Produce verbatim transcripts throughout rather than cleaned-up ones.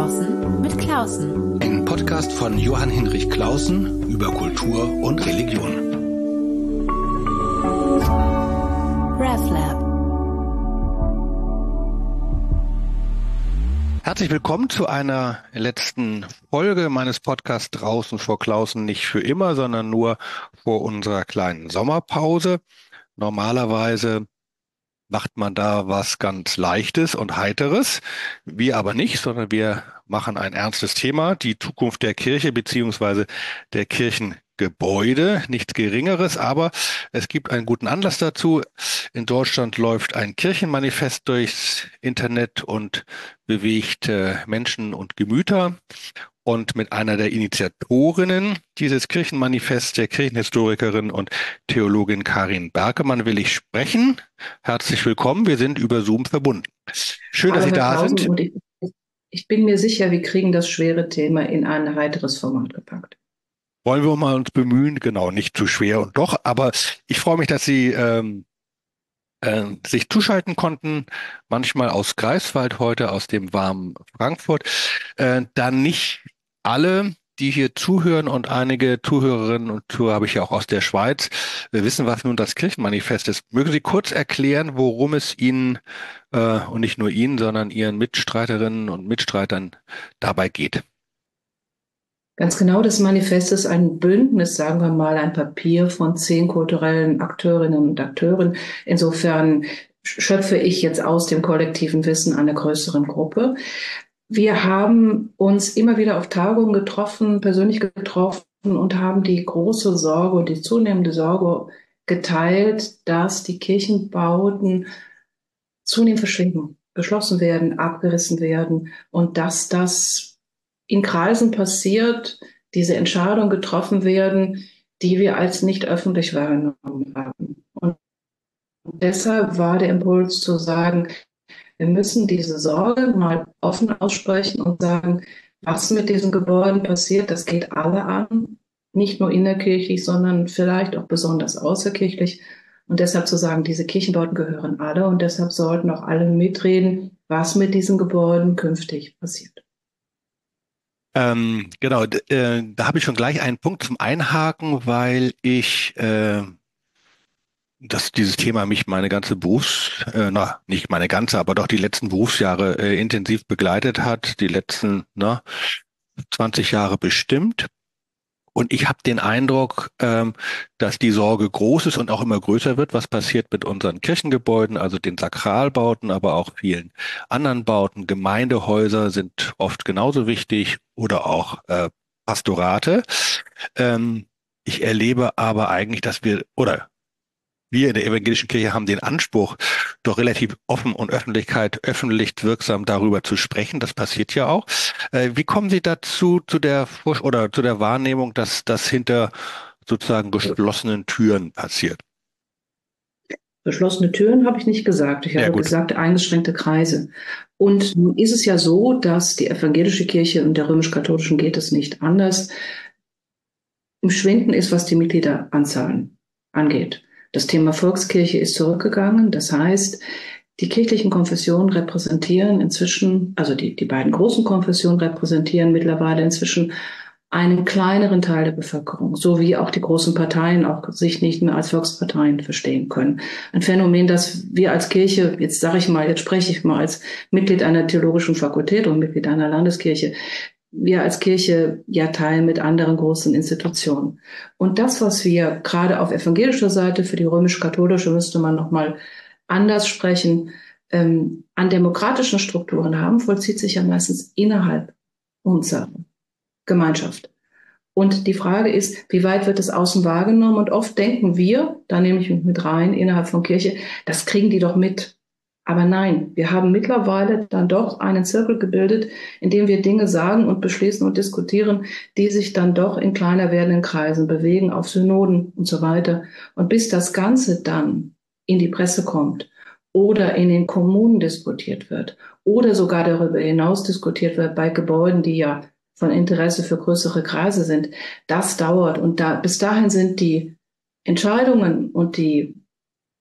Klausen mit Klausen. Ein Podcast von Johann Hinrich Clausen über Kultur und Religion. RefLab. Herzlich willkommen zu einer letzten Folge meines Podcasts Draußen vor Klausen, nicht für immer, sondern nur vor unserer kleinen Sommerpause. Normalerweise macht man da was ganz Leichtes und Heiteres. Wir aber nicht, sondern wir machen ein ernstes Thema, die Zukunft der Kirche beziehungsweise der Kirchengebäude, nichts Geringeres, aber es gibt einen guten Anlass dazu. In Deutschland läuft ein Kirchenmanifest durchs Internet und bewegt äh, Menschen und Gemüter. Und mit einer der Initiatorinnen dieses Kirchenmanifests, der Kirchenhistorikerin und Theologin Karin Berkemann, will ich sprechen. Herzlich willkommen, wir sind über Zoom verbunden. Schön, Hallo, dass Sie Herr da Klausen, sind. und ich, ich bin mir sicher, wir kriegen das schwere Thema in ein heiteres Format gepackt. Wollen wir mal uns bemühen, genau, nicht zu schwer und doch, aber ich freue mich, dass Sie ähm, äh, sich zuschalten konnten, manchmal aus Greifswald, heute aus dem warmen Frankfurt. Äh, dann nicht alle, die hier zuhören, und einige Zuhörerinnen und Zuhörer habe ich ja auch aus der Schweiz, wir wissen, was nun das Kirchenmanifest ist. Mögen Sie kurz erklären, worum es Ihnen äh, und nicht nur Ihnen, sondern Ihren Mitstreiterinnen und Mitstreitern dabei geht? Ganz genau, das Manifest ist ein Bündnis, sagen wir mal, ein Papier von zehn kulturellen Akteurinnen und Akteuren. Insofern schöpfe ich jetzt aus dem kollektiven Wissen einer größeren Gruppe. Wir haben uns immer wieder auf Tagungen getroffen, persönlich getroffen und haben die große Sorge und die zunehmende Sorge geteilt, dass die Kirchenbauten zunehmend verschwinden, geschlossen werden, abgerissen werden und dass das in Kreisen passiert, diese Entscheidungen getroffen werden, die wir als nicht öffentlich wahrgenommen haben. Und deshalb war der Impuls zu sagen, wir müssen diese Sorge mal offen aussprechen und sagen, was mit diesen Gebäuden passiert, das geht alle an, nicht nur innerkirchlich, sondern vielleicht auch besonders außerkirchlich. Und deshalb zu sagen, diese Kirchenbauten gehören alle und deshalb sollten auch alle mitreden, was mit diesen Gebäuden künftig passiert. Ähm, genau, d- äh, da habe ich schon gleich einen Punkt zum Einhaken, weil ich äh, dass dieses Thema mich meine ganze Berufs, äh, na, nicht meine ganze, aber doch die letzten Berufsjahre äh, intensiv begleitet hat, die letzten, na, zwanzig Jahre bestimmt. Und ich habe den Eindruck, ähm, dass die Sorge groß ist und auch immer größer wird, was passiert mit unseren Kirchengebäuden, also den Sakralbauten, aber auch vielen anderen Bauten. Gemeindehäuser sind oft genauso wichtig oder auch äh, Pastorate. Ähm, ich erlebe aber eigentlich, dass wir, oder wir in der evangelischen Kirche haben den Anspruch, doch relativ offen und Öffentlichkeit öffentlich wirksam darüber zu sprechen. Das passiert ja auch. Äh, wie kommen Sie dazu, zu der Vorsch- oder zu der Wahrnehmung, dass das hinter sozusagen geschlossenen Türen passiert? Geschlossene Türen habe ich nicht gesagt. Ich Ja, habe gut. gesagt, eingeschränkte Kreise. Und nun ist es ja so, dass die evangelische Kirche und der römisch-katholischen geht es nicht anders, im Schwinden ist, was die Mitgliederanzahlen angeht. Das Thema Volkskirche ist zurückgegangen. Das heißt, die kirchlichen Konfessionen repräsentieren inzwischen, also die, die beiden großen Konfessionen repräsentieren mittlerweile inzwischen einen kleineren Teil der Bevölkerung, so wie auch die großen Parteien auch sich nicht mehr als Volksparteien verstehen können. Ein Phänomen, das wir als Kirche, jetzt sage ich mal, jetzt spreche ich mal als Mitglied einer theologischen Fakultät und Mitglied einer Landeskirche, wir als Kirche ja teilen mit anderen großen Institutionen. Und das, was wir gerade auf evangelischer Seite, für die römisch-katholische müsste man nochmal anders sprechen, ähm, an demokratischen Strukturen haben, vollzieht sich ja meistens innerhalb unserer Gemeinschaft. Und die Frage ist, wie weit wird es außen wahrgenommen? Und oft denken wir, da nehme ich mich mit rein, innerhalb von Kirche, das kriegen die doch mit. Aber nein, wir haben mittlerweile dann doch einen Zirkel gebildet, in dem wir Dinge sagen und beschließen und diskutieren, die sich dann doch in kleiner werdenden Kreisen bewegen, auf Synoden und so weiter. Und bis das Ganze dann in die Presse kommt oder in den Kommunen diskutiert wird oder sogar darüber hinaus diskutiert wird bei Gebäuden, die ja von Interesse für größere Kreise sind, das dauert. Und da, bis dahin sind die Entscheidungen und die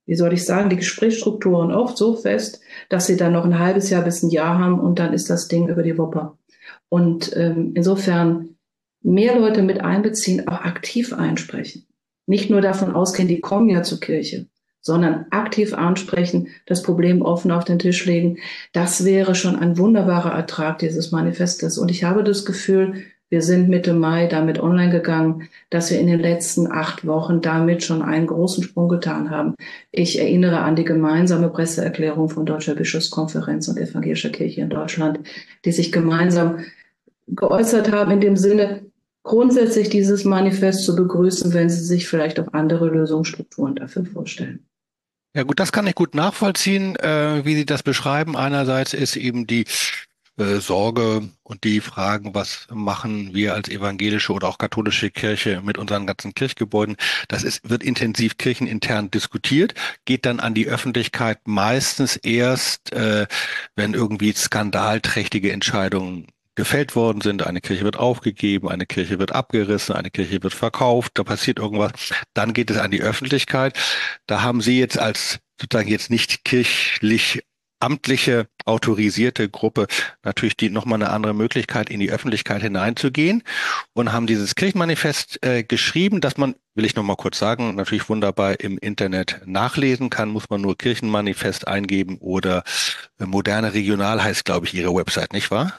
wie soll ich sagen, die Gesprächsstrukturen oft so fest, dass sie dann noch ein halbes Jahr bis ein Jahr haben und dann ist das Ding über die Wupper. Und ähm, insofern mehr Leute mit einbeziehen, auch aktiv einsprechen. Nicht nur davon ausgehen, die kommen ja zur Kirche, sondern aktiv ansprechen, das Problem offen auf den Tisch legen. Das wäre schon ein wunderbarer Ertrag dieses Manifestes. Und ich habe das Gefühl, wir sind Mitte Mai damit online gegangen, dass wir in den letzten acht Wochen damit schon einen großen Sprung getan haben. Ich erinnere an die gemeinsame Presseerklärung von Deutscher Bischofskonferenz und Evangelischer Kirche in Deutschland, die sich gemeinsam geäußert haben in dem Sinne, grundsätzlich dieses Manifest zu begrüßen, wenn Sie sich vielleicht auch andere Lösungsstrukturen dafür vorstellen. Ja gut, das kann ich gut nachvollziehen, äh, wie Sie das beschreiben. Einerseits ist eben die äh, Sorge und die Fragen, was machen wir als evangelische oder auch katholische Kirche mit unseren ganzen Kirchgebäuden? Das ist, wird intensiv kirchenintern diskutiert, geht dann an die Öffentlichkeit meistens erst, äh, wenn irgendwie skandalträchtige Entscheidungen gefällt worden sind. Eine Kirche wird aufgegeben, eine Kirche wird abgerissen, eine Kirche wird verkauft, da passiert irgendwas. Dann geht es an die Öffentlichkeit. Da haben Sie jetzt als sozusagen jetzt nicht kirchlich amtliche, autorisierte Gruppe natürlich die nochmal eine andere Möglichkeit, in die Öffentlichkeit hineinzugehen und haben dieses Kirchenmanifest äh, geschrieben, das man, will ich nochmal kurz sagen, natürlich wunderbar im Internet nachlesen kann, muss man nur Kirchenmanifest eingeben oder äh, Moderne Regional heißt, glaube ich, Ihre Website, nicht wahr?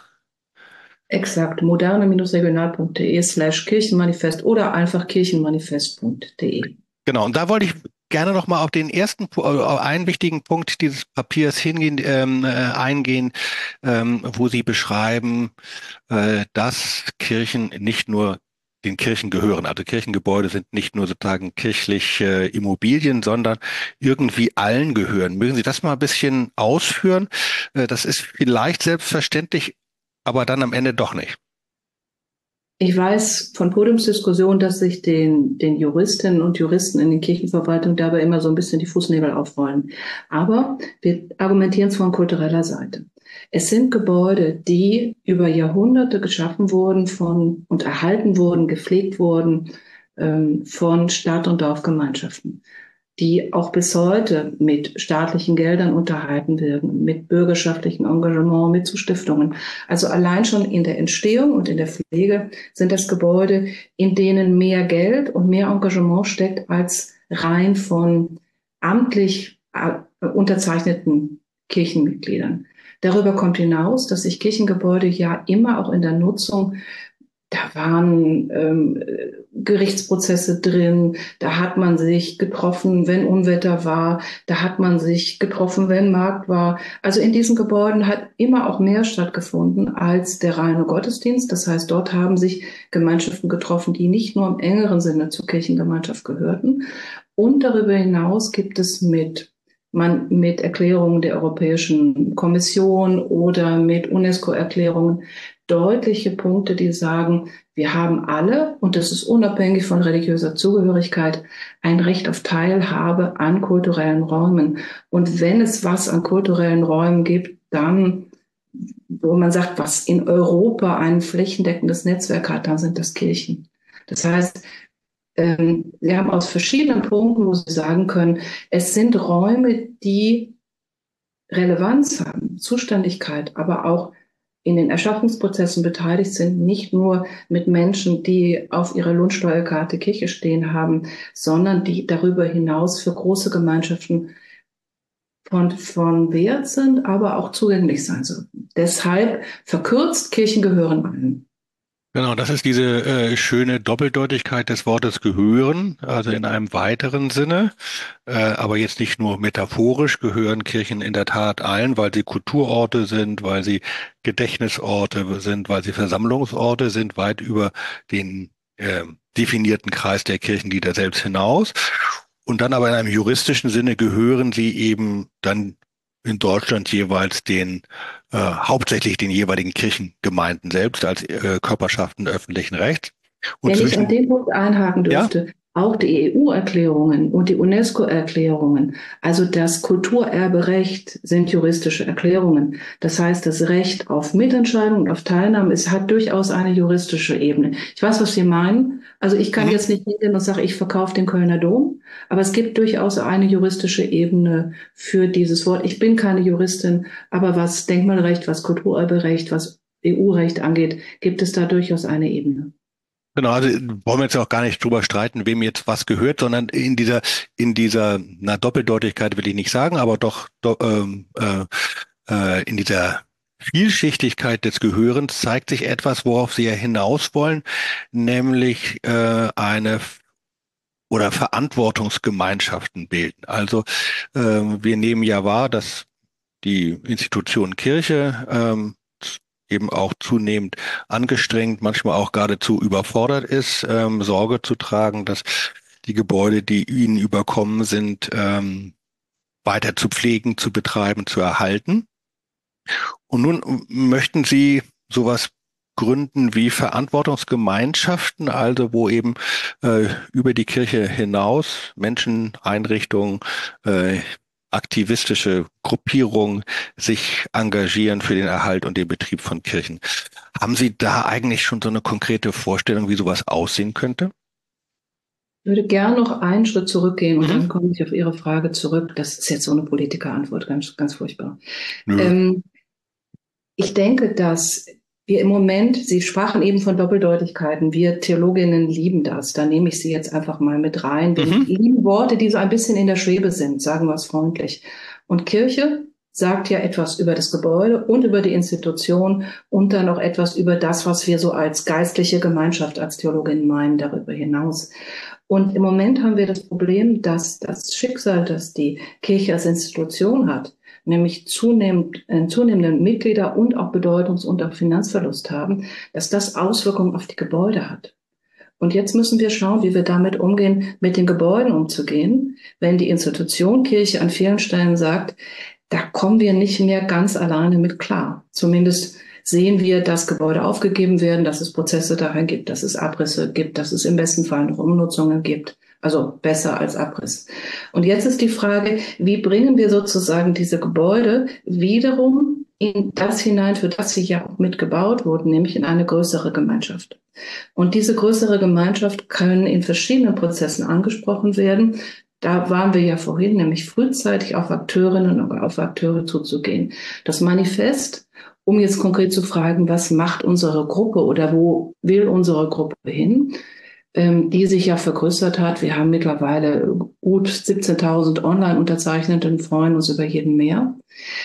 Exakt, moderne-regional.de slash Kirchenmanifest oder einfach kirchenmanifest.de. Genau, und da wollte ich gerne noch mal auf den ersten, auf einen wichtigen Punkt dieses Papiers hingehen, ähm, äh, eingehen, ähm, wo Sie beschreiben, äh, dass Kirchen nicht nur den Kirchen gehören. Also Kirchengebäude sind nicht nur sozusagen kirchliche Immobilien, sondern irgendwie allen gehören. Mögen Sie das mal ein bisschen ausführen? Äh, das ist vielleicht selbstverständlich, aber dann am Ende doch nicht. Ich weiß von Podiumsdiskussionen, dass sich den, den Juristinnen und Juristen in den Kirchenverwaltungen dabei immer so ein bisschen die Fußnägel aufrollen. Aber wir argumentieren es von kultureller Seite. Es sind Gebäude, die über Jahrhunderte geschaffen wurden von und erhalten wurden, gepflegt wurden ähm, von Stadt- und Dorfgemeinschaften, die auch bis heute mit staatlichen Geldern unterhalten werden, mit bürgerschaftlichem Engagement, mit Zustiftungen. Also allein schon in der Entstehung und in der Pflege sind das Gebäude, in denen mehr Geld und mehr Engagement steckt als rein von amtlich unterzeichneten Kirchenmitgliedern. Darüber kommt hinaus, dass sich Kirchengebäude ja immer auch in der Nutzung, da waren ähm, Gerichtsprozesse drin, da hat man sich getroffen, wenn Unwetter war, da hat man sich getroffen, wenn Markt war. Also in diesen Gebäuden hat immer auch mehr stattgefunden als der reine Gottesdienst. Das heißt, dort haben sich Gemeinschaften getroffen, die nicht nur im engeren Sinne zur Kirchengemeinschaft gehörten. Und darüber hinaus gibt es mit man mit Erklärungen der Europäischen Kommission oder mit UNESCO-Erklärungen deutliche Punkte, die sagen, wir haben alle, und das ist unabhängig von religiöser Zugehörigkeit, ein Recht auf Teilhabe an kulturellen Räumen. Und wenn es was an kulturellen Räumen gibt, dann, wo man sagt, was in Europa ein flächendeckendes Netzwerk hat, dann sind das Kirchen. Das heißt, ähm, Sie haben aus verschiedenen Punkten, wo Sie sagen können, es sind Räume, die Relevanz haben, Zuständigkeit, aber auch in den Erschaffungsprozessen beteiligt sind, nicht nur mit Menschen, die auf ihrer Lohnsteuerkarte Kirche stehen haben, sondern die darüber hinaus für große Gemeinschaften von, von Wert sind, aber auch zugänglich sein sollten. Deshalb verkürzt, Kirchen gehören allen. Genau, das ist diese äh, schöne Doppeldeutigkeit des Wortes gehören, also in einem weiteren Sinne, äh, aber jetzt nicht nur metaphorisch gehören Kirchen in der Tat allen, weil sie Kulturorte sind, weil sie Gedächtnisorte sind, weil sie Versammlungsorte sind, weit über den äh, definierten Kreis der Kirchenglieder selbst hinaus. Und dann aber in einem juristischen Sinne gehören sie eben dann in Deutschland jeweils den äh, hauptsächlich den jeweiligen Kirchengemeinden selbst als äh, Körperschaften öffentlichen Rechts. Und Wenn ich zwischen, an dem Punkt einhaken ja, dürfte, Auch die E U-Erklärungen und die UNESCO-Erklärungen, also das Kulturerberecht, sind juristische Erklärungen. Das heißt, das Recht auf Mitentscheidung und auf Teilnahme, es hat durchaus eine juristische Ebene. Ich weiß, was Sie meinen. Also ich kann Mhm. jetzt nicht hingehen und sagen, ich verkaufe den Kölner Dom, aber es gibt durchaus eine juristische Ebene für dieses Wort. Ich bin keine Juristin, aber was Denkmalrecht, was Kulturerberecht, was E U-Recht angeht, gibt es da durchaus eine Ebene. Genau, also wollen wir jetzt auch gar nicht drüber streiten, wem jetzt was gehört, sondern in dieser, in dieser, na, Doppeldeutigkeit will ich nicht sagen, aber doch, do, ähm, äh, äh, in dieser Vielschichtigkeit des Gehörens zeigt sich etwas, worauf Sie ja hinaus wollen, nämlich äh, eine oder Verantwortungsgemeinschaften bilden. Also ähm, wir nehmen ja wahr, dass die Institution Kirche ähm, eben auch zunehmend angestrengt, manchmal auch geradezu überfordert ist, ähm, Sorge zu tragen, dass die Gebäude, die ihnen überkommen sind, ähm, weiter zu pflegen, zu betreiben, zu erhalten. Und nun möchten Sie sowas gründen wie Verantwortungsgemeinschaften, also wo eben äh, über die Kirche hinaus Menschen, Einrichtungen, äh, aktivistische Gruppierungen sich engagieren für den Erhalt und den Betrieb von Kirchen. Haben Sie da eigentlich schon so eine konkrete Vorstellung, wie sowas aussehen könnte? Ich würde gern noch einen Schritt zurückgehen und Mhm. dann komme ich auf Ihre Frage zurück. Das ist jetzt so eine Politikerantwort, ganz, ganz furchtbar. Nö. Ähm, ich denke, dass wir im Moment, Sie sprachen eben von Doppeldeutigkeiten, wir Theologinnen lieben das. Da nehme ich Sie jetzt einfach mal mit rein. Wir Mhm. lieben Worte, die so ein bisschen in der Schwebe sind, sagen wir es freundlich. Und Kirche sagt ja etwas über das Gebäude und über die Institution und dann auch etwas über das, was wir so als geistliche Gemeinschaft, als Theologinnen meinen, darüber hinaus. Und im Moment haben wir das Problem, dass das Schicksal, das die Kirche als Institution hat, nämlich zunehmend, äh, zunehmende Mitglieder und auch Bedeutungs- und auch Finanzverlust haben, dass das Auswirkungen auf die Gebäude hat. Und jetzt müssen wir schauen, wie wir damit umgehen, mit den Gebäuden umzugehen, wenn die Institution Kirche an vielen Stellen sagt, da kommen wir nicht mehr ganz alleine mit klar. Zumindest sehen wir, dass Gebäude aufgegeben werden, dass es Prozesse dahin gibt, dass es Abrisse gibt, dass es im besten Fall noch Umnutzungen gibt. Also besser als Abriss. Und jetzt ist die Frage, wie bringen wir sozusagen diese Gebäude wiederum in das hinein, für das sie ja auch mitgebaut wurden, nämlich in eine größere Gemeinschaft. Und diese größere Gemeinschaft können in verschiedenen Prozessen angesprochen werden. Da waren wir ja vorhin, nämlich frühzeitig auf Akteurinnen und auf Akteure zuzugehen. Das Manifest, um jetzt konkret zu fragen, was macht unsere Gruppe oder wo will unsere Gruppe hin, ähm, die sich ja vergrößert hat. Wir haben mittlerweile gut siebzehntausend Online-Unterzeichnete und freuen uns über jeden mehr.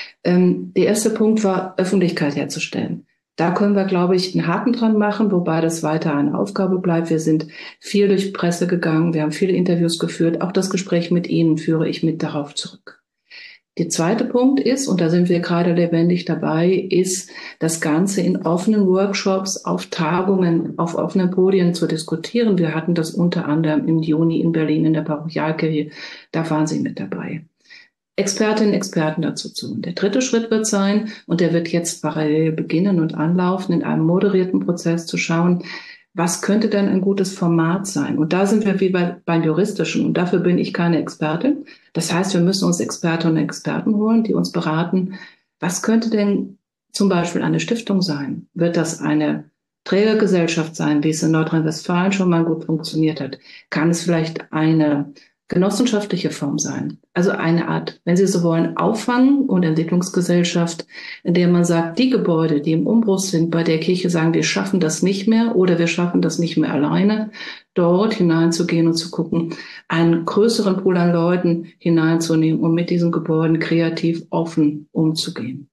Ähm, der erste Punkt war, Öffentlichkeit herzustellen. Da können wir, glaube ich, einen Haken dran machen, wobei das weiter eine Aufgabe bleibt. Wir sind viel durch Presse gegangen, wir haben viele Interviews geführt. Auch das Gespräch mit Ihnen führe ich mit darauf zurück. Der zweite Punkt ist, und da sind wir gerade lebendig dabei, ist, das Ganze in offenen Workshops, auf Tagungen, auf offenen Podien zu diskutieren. Wir hatten das unter anderem im Juni in Berlin in der Parochialkirche. Da waren Sie mit dabei. Expertinnen, Experten dazu zu. Und der dritte Schritt wird sein, und der wird jetzt parallel beginnen und anlaufen, in einem moderierten Prozess zu schauen, was könnte denn ein gutes Format sein? Und da sind wir wie bei, beim Juristischen. Und dafür bin ich keine Expertin. Das heißt, wir müssen uns Expertinnen und Experten holen, die uns beraten. Was könnte denn zum Beispiel eine Stiftung sein? Wird das eine Trägergesellschaft sein, wie es in Nordrhein-Westfalen schon mal gut funktioniert hat? Kann es vielleicht eine genossenschaftliche Form sein? Also eine Art, wenn Sie so wollen, Auffang- und Entwicklungsgesellschaft, in der man sagt, die Gebäude, die im Umbruch sind, bei der Kirche sagen, wir schaffen das nicht mehr oder wir schaffen das nicht mehr alleine, dort hineinzugehen und zu gucken, einen größeren Pool an Leuten hineinzunehmen, um mit diesen Gebäuden kreativ offen umzugehen.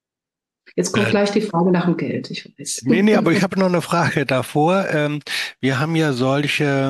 Jetzt kommt Äh, gleich die Frage nach dem Geld, ich weiß. nee, nee, aber ich habe noch eine Frage davor. Ähm, wir haben ja solche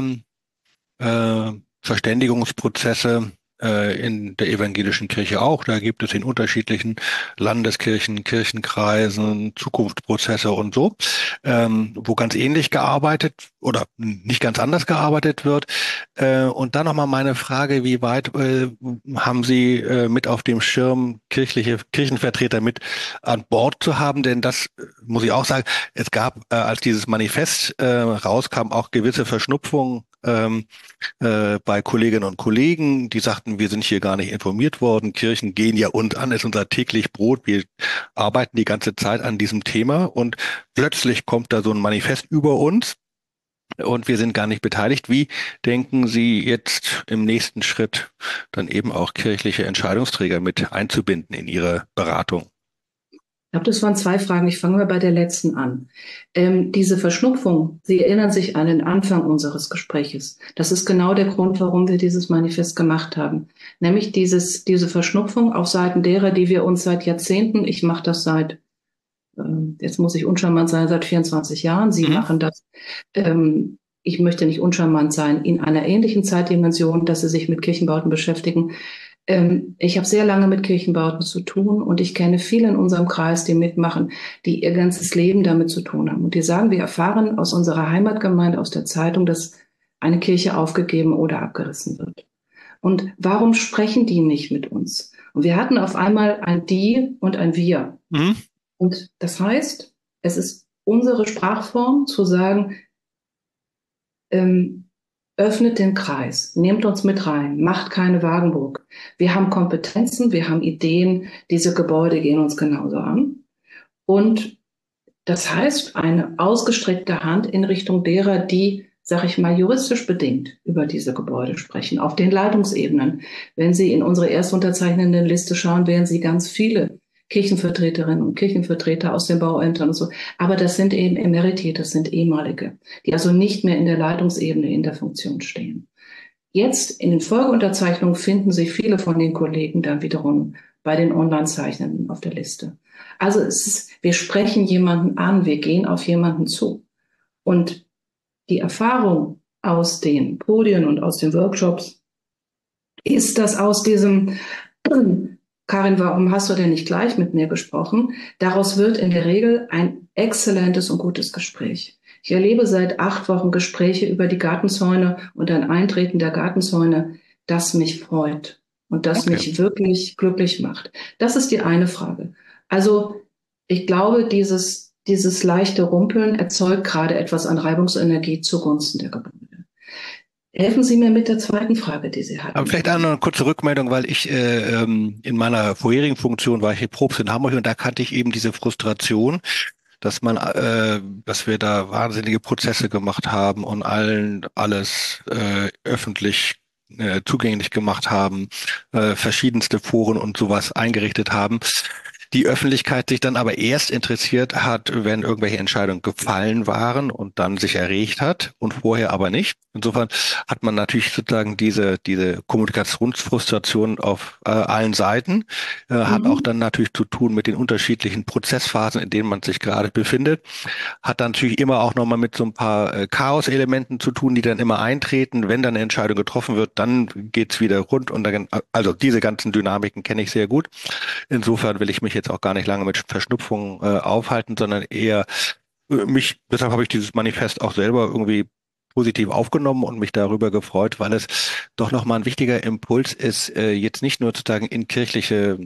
äh, Verständigungsprozesse äh, in der evangelischen Kirche auch. Da gibt es in unterschiedlichen Landeskirchen, Kirchenkreisen Zukunftsprozesse und so, ähm, wo ganz ähnlich gearbeitet oder nicht ganz anders gearbeitet wird. Äh, und dann nochmal meine Frage, wie weit äh, haben Sie äh, mit auf dem Schirm, kirchliche Kirchenvertreter mit an Bord zu haben? Denn das äh, muss ich auch sagen, es gab, äh, als dieses Manifest äh, rauskam, auch gewisse Verschnupfungen ähm, äh, bei Kolleginnen und Kollegen, die sagten, wir sind hier gar nicht informiert worden. Kirchen gehen ja uns an, ist unser täglich Brot. Wir arbeiten die ganze Zeit an diesem Thema und plötzlich kommt da so ein Manifest über uns und wir sind gar nicht beteiligt. Wie denken Sie jetzt im nächsten Schritt dann eben auch kirchliche Entscheidungsträger mit einzubinden in Ihre Beratung? Ich glaube, das waren zwei Fragen. Ich fange mal bei der letzten an. Ähm, diese Verschnupfung, Sie erinnern sich an den Anfang unseres Gespräches. Das ist genau der Grund, warum wir dieses Manifest gemacht haben. Nämlich dieses, diese Verschnupfung auf Seiten derer, die wir uns seit Jahrzehnten, ich mache das seit, ähm, jetzt muss ich uncharmant sein, seit vierundzwanzig Jahren, Sie Mhm. machen das, ähm, ich möchte nicht uncharmant sein, in einer ähnlichen Zeitdimension, dass Sie sich mit Kirchenbauten beschäftigen. Ähm, ich habe sehr lange mit Kirchenbauten zu tun und ich kenne viele in unserem Kreis, die mitmachen, die ihr ganzes Leben damit zu tun haben. Und die sagen, wir erfahren aus unserer Heimatgemeinde, aus der Zeitung, dass eine Kirche aufgegeben oder abgerissen wird. Und warum sprechen die nicht mit uns? Und wir hatten auf einmal ein Die und ein Wir. Mhm. Und das heißt, es ist unsere Sprachform zu sagen, ähm, öffnet den Kreis, nehmt uns mit rein, macht keine Wagenburg. Wir haben Kompetenzen, wir haben Ideen, diese Gebäude gehen uns genauso an. Und das heißt, eine ausgestreckte Hand in Richtung derer, die, sag ich mal, juristisch bedingt über diese Gebäude sprechen, auf den Leitungsebenen. Wenn Sie in unsere erstunterzeichnenden Liste schauen, werden Sie ganz viele Kirchenvertreterinnen und Kirchenvertreter aus den Bauämtern und so. Aber das sind eben Emeritierte, das sind ehemalige, die also nicht mehr in der Leitungsebene in der Funktion stehen. Jetzt in den Folgeunterzeichnungen finden sich viele von den Kollegen dann wiederum bei den Online-Zeichnenden auf der Liste. Also es ist, wir sprechen jemanden an, wir gehen auf jemanden zu. Und die Erfahrung aus den Podien und aus den Workshops ist, dass aus diesem Karin, warum hast du denn nicht gleich mit mir gesprochen? Daraus wird in der Regel ein exzellentes und gutes Gespräch. Ich erlebe seit acht Wochen Gespräche über die Gartenzäune und ein Eintreten der Gartenzäune, das mich freut und das Okay. mich wirklich glücklich macht. Das ist die eine Frage. Also ich glaube, dieses, dieses leichte Rumpeln erzeugt gerade etwas an Reibungsenergie zugunsten der Gebäude. Helfen Sie mir mit der zweiten Frage, die Sie hatten. Aber vielleicht auch noch eine kurze Rückmeldung, weil ich äh, ähm, in meiner vorherigen Funktion war ich hier Probst in Hamburg und da kannte ich eben diese Frustration, dass man, äh, dass wir da wahnsinnige Prozesse gemacht haben und allen alles äh, öffentlich äh, zugänglich gemacht haben, äh, verschiedenste Foren und sowas eingerichtet haben. Die Öffentlichkeit sich dann aber erst interessiert hat, wenn irgendwelche Entscheidungen gefallen waren und dann sich erregt hat und vorher aber nicht. Insofern hat man natürlich sozusagen diese, diese Kommunikationsfrustration auf äh, allen Seiten, äh, mhm. hat auch dann natürlich zu tun mit den unterschiedlichen Prozessphasen, in denen man sich gerade befindet, hat dann natürlich immer auch nochmal mit so ein paar äh, Chaos-Elementen zu tun, die dann immer eintreten. Wenn dann eine Entscheidung getroffen wird, dann geht's wieder rund und dann, also diese ganzen Dynamiken kenne ich sehr gut. Insofern will ich mich jetzt auch gar nicht lange mit Verschnupfungen äh, aufhalten, sondern eher äh, mich, deshalb habe ich dieses Manifest auch selber irgendwie positiv aufgenommen und mich darüber gefreut, weil es doch nochmal ein wichtiger Impuls ist, äh, jetzt nicht nur sozusagen in kirchliche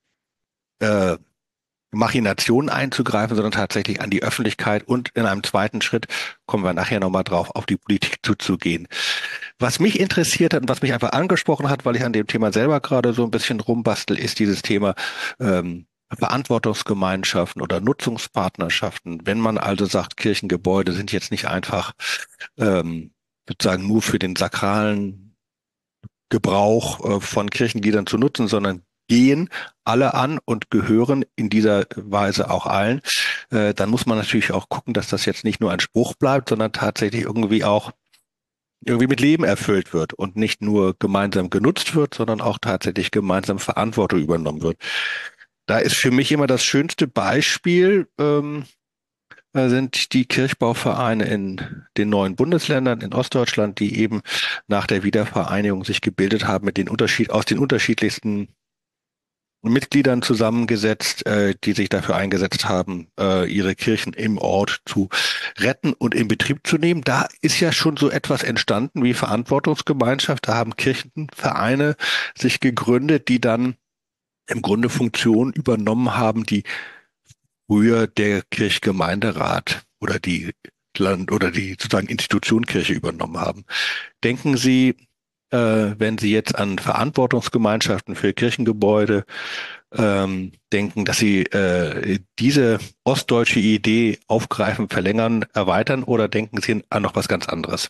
äh, Machinationen einzugreifen, sondern tatsächlich an die Öffentlichkeit und in einem zweiten Schritt, kommen wir nachher nochmal drauf, auf die Politik zuzugehen. Was mich interessiert hat und was mich einfach angesprochen hat, weil ich an dem Thema selber gerade so ein bisschen rumbastel, ist dieses Thema ähm, Verantwortungsgemeinschaften oder Nutzungspartnerschaften. Wenn man also sagt, Kirchengebäude sind jetzt nicht einfach ähm, sozusagen nur für den sakralen Gebrauch äh, von Kirchengliedern zu nutzen, sondern gehen alle an und gehören in dieser Weise auch allen, äh, dann muss man natürlich auch gucken, dass das jetzt nicht nur ein Spruch bleibt, sondern tatsächlich irgendwie auch irgendwie mit Leben erfüllt wird und nicht nur gemeinsam genutzt wird, sondern auch tatsächlich gemeinsam Verantwortung übernommen wird. Da ist für mich immer das schönste Beispiel, ähm, äh, sind die Kirchbauvereine in den neuen Bundesländern in Ostdeutschland, die eben nach der Wiedervereinigung sich gebildet haben mit den Unterschied aus den unterschiedlichsten Mitgliedern zusammengesetzt, äh, die sich dafür eingesetzt haben, äh, ihre Kirchen im Ort zu retten und in Betrieb zu nehmen. Da ist ja schon so etwas entstanden wie Verantwortungsgemeinschaft. Da haben Kirchenvereine sich gegründet, die dann im Grunde Funktionen übernommen haben, die früher der Kirchgemeinderat oder die Land oder die sozusagen Institution Kirche übernommen haben. Denken Sie, äh, wenn Sie jetzt an Verantwortungsgemeinschaften für Kirchengebäude ähm, denken, dass Sie äh, diese ostdeutsche Idee aufgreifen, verlängern, erweitern oder denken Sie an noch was ganz anderes?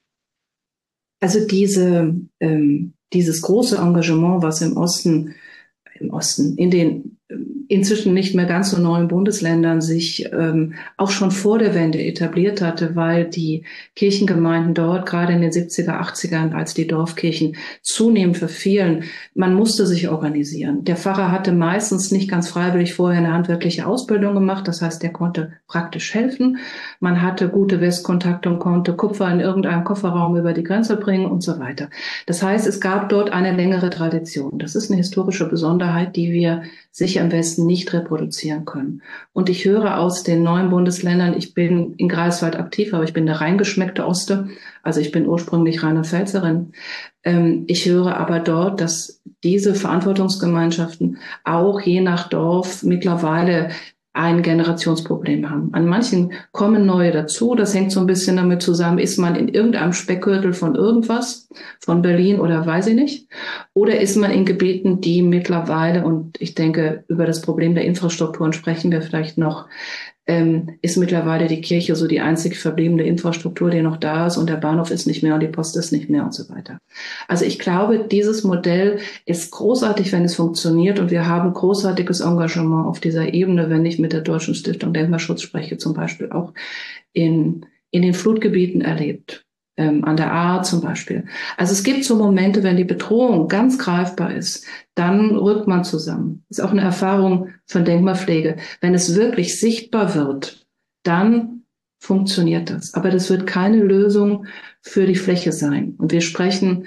Also diese, ähm, dieses große Engagement, was im Osten, im Osten, in den ähm, inzwischen nicht mehr ganz so neuen Bundesländern sich ähm, auch schon vor der Wende etabliert hatte, weil die Kirchengemeinden dort gerade in den siebziger, achtzigern, als die Dorfkirchen zunehmend verfielen, man musste sich organisieren. Der Pfarrer hatte meistens nicht ganz freiwillig vorher eine handwerkliche Ausbildung gemacht, das heißt, er konnte praktisch helfen. Man hatte gute Westkontakte und konnte Kupfer in irgendeinem Kofferraum über die Grenze bringen und so weiter. Das heißt, es gab dort eine längere Tradition. Das ist eine historische Besonderheit, die wir sicher im Westen nicht reproduzieren können. Und ich höre aus den neuen Bundesländern, ich bin in Greifswald aktiv, aber ich bin der reingeschmeckte Oste, also ich bin ursprünglich Rheinland-Pfälzerin. Ähm, ich höre aber dort, dass diese Verantwortungsgemeinschaften auch je nach Dorf mittlerweile ein Generationsproblem haben. An manchen kommen neue dazu. Das hängt so ein bisschen damit zusammen, ist man in irgendeinem Speckgürtel von irgendwas, von Berlin oder weiß ich nicht, oder ist man in Gebieten, die mittlerweile, und ich denke, über das Problem der Infrastrukturen sprechen wir vielleicht noch, ähm, ist mittlerweile die Kirche so die einzig verbliebene Infrastruktur, die noch da ist, und der Bahnhof ist nicht mehr und die Post ist nicht mehr und so weiter. Also ich glaube, dieses Modell ist großartig, wenn es funktioniert, und wir haben großartiges Engagement auf dieser Ebene, wenn ich mit der Deutschen Stiftung Denkmalschutz spreche, zum Beispiel auch in, in den Flutgebieten erlebt. Ähm, an der Ahr zum Beispiel. Also es gibt so Momente, wenn die Bedrohung ganz greifbar ist, dann rückt man zusammen. Das ist auch eine Erfahrung von Denkmalpflege. Wenn es wirklich sichtbar wird, dann funktioniert das. Aber das wird keine Lösung für die Fläche sein. Und wir sprechen,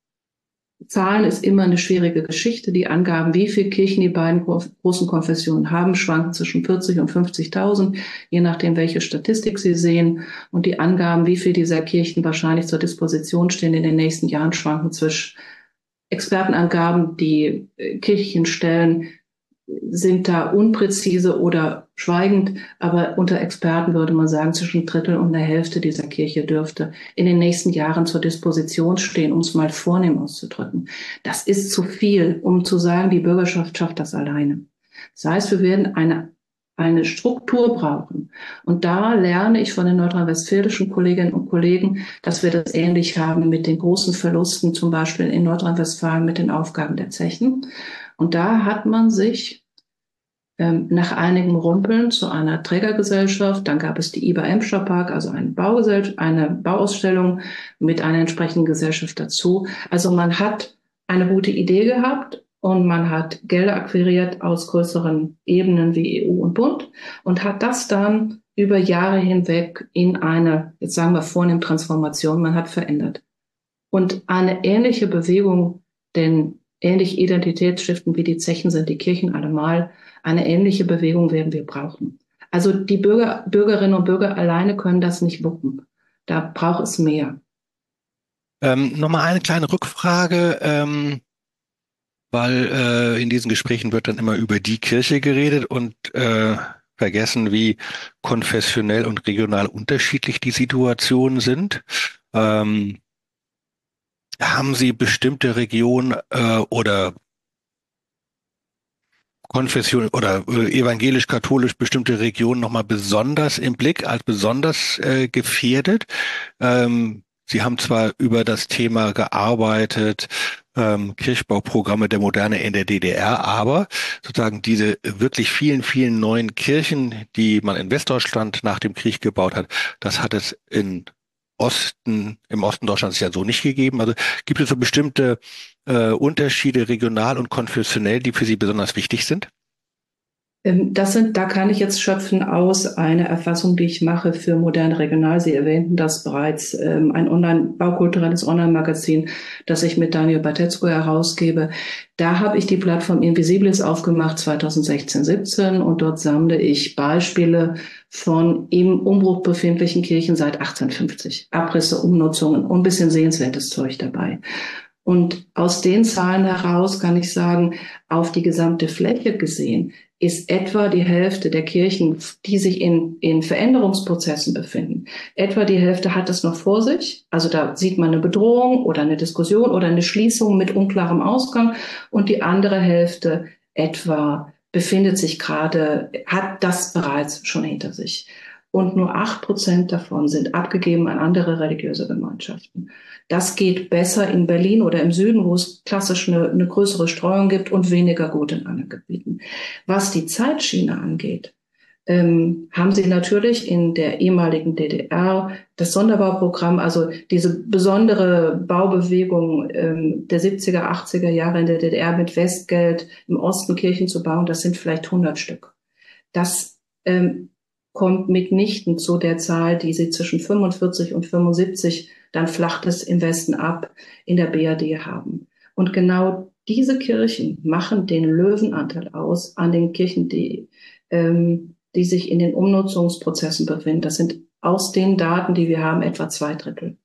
Zahlen ist immer eine schwierige Geschichte. Die Angaben, wie viele Kirchen die beiden großen Konfessionen haben, schwanken zwischen vierzig und fünfzigtausend, je nachdem, welche Statistik Sie sehen. Und die Angaben, wie viele dieser Kirchen wahrscheinlich zur Disposition stehen in den nächsten Jahren, schwanken zwischen Expertenangaben, die Kirchen stellen, sind da unpräzise oder schweigend, aber unter Experten würde man sagen, zwischen ein Drittel und einer Hälfte dieser Kirche dürfte in den nächsten Jahren zur Disposition stehen, um es mal vornehm auszudrücken. Das ist zu viel, um zu sagen, die Bürgerschaft schafft das alleine. Das heißt, wir werden eine, eine Struktur brauchen. Und da lerne ich von den nordrhein-westfälischen Kolleginnen und Kollegen, dass wir das ähnlich haben mit den großen Verlusten, zum Beispiel in Nordrhein-Westfalen mit den Aufgaben der Zechen. Und da hat man sich ähm, nach einigem Rumpeln zu einer Trägergesellschaft, dann gab es die I B A Emscher Park, also eine Baugesellschaft, eine Bauausstellung mit einer entsprechenden Gesellschaft dazu. Also man hat eine gute Idee gehabt und man hat Gelder akquiriert aus größeren Ebenen wie E U und Bund und hat das dann über Jahre hinweg in eine, jetzt sagen wir vornehm Transformation, man hat verändert. Und eine ähnliche Bewegung, denn ähnlich identitätsstiftend wie die Zechen sind die Kirchen allemal, eine ähnliche Bewegung werden wir brauchen. Also die Bürger, Bürgerinnen und Bürger alleine können das nicht wuppen. Da braucht es mehr. Ähm, nochmal eine kleine Rückfrage, ähm, weil äh, in diesen Gesprächen wird dann immer über die Kirche geredet und äh, vergessen, wie konfessionell und regional unterschiedlich die Situationen sind. Ähm, haben Sie bestimmte Regionen äh, oder Konfession oder äh, evangelisch-katholisch bestimmte Regionen nochmal besonders im Blick, als besonders äh, gefährdet? Ähm, Sie haben zwar über das Thema gearbeitet, ähm, Kirchbauprogramme der Moderne in der D D R, aber sozusagen diese wirklich vielen, vielen neuen Kirchen, die man in Westdeutschland nach dem Krieg gebaut hat, das hat es in Osten, im Osten Deutschlands ja so nicht gegeben. Also gibt es so bestimmte äh, Unterschiede regional und konfessionell, die für Sie besonders wichtig sind? Das sind, da kann ich jetzt schöpfen aus einer Erfassung, die ich mache für Moderne Regional. Sie erwähnten das bereits, ähm, ein Online, baukulturelles Online-Magazin, das ich mit Daniel Batetzko herausgebe. Da habe ich die Plattform Invisibilis aufgemacht, zweitausendsechzehn, siebzehn, und dort sammle ich Beispiele von im Umbruch befindlichen Kirchen seit achtzehnhundertfünfzig. Abrisse, Umnutzungen und ein bisschen sehenswertes Zeug dabei. Und aus den Zahlen heraus kann ich sagen, auf die gesamte Fläche gesehen ist etwa die Hälfte der Kirchen, die sich in, in Veränderungsprozessen befinden. Etwa die Hälfte hat es noch vor sich. Also da sieht man eine Bedrohung oder eine Diskussion oder eine Schließung mit unklarem Ausgang. Und die andere Hälfte etwa befindet sich gerade, hat das bereits schon hinter sich. Und nur acht Prozent davon sind abgegeben an andere religiöse Gemeinschaften. Das geht besser in Berlin oder im Süden, wo es klassisch eine, eine größere Streuung gibt und weniger gut in anderen Gebieten. Was die Zeitschiene angeht, ähm, haben sie natürlich in der ehemaligen D D R das Sonderbauprogramm, also diese besondere Baubewegung ähm, der siebziger, achtziger Jahre in der D D R mit Westgeld im Osten Kirchen zu bauen, das sind vielleicht hundert Stück. Das ähm, kommt mitnichten zu der Zahl, die sie zwischen fünfundvierzig und fünfundsiebzig, dann flacht es im Westen ab, in der B R D haben. Und genau diese Kirchen machen den Löwenanteil aus an den Kirchen, die, ähm, die sich in den Umnutzungsprozessen befinden. Das sind aus den Daten, die wir haben, etwa zwei Drittel,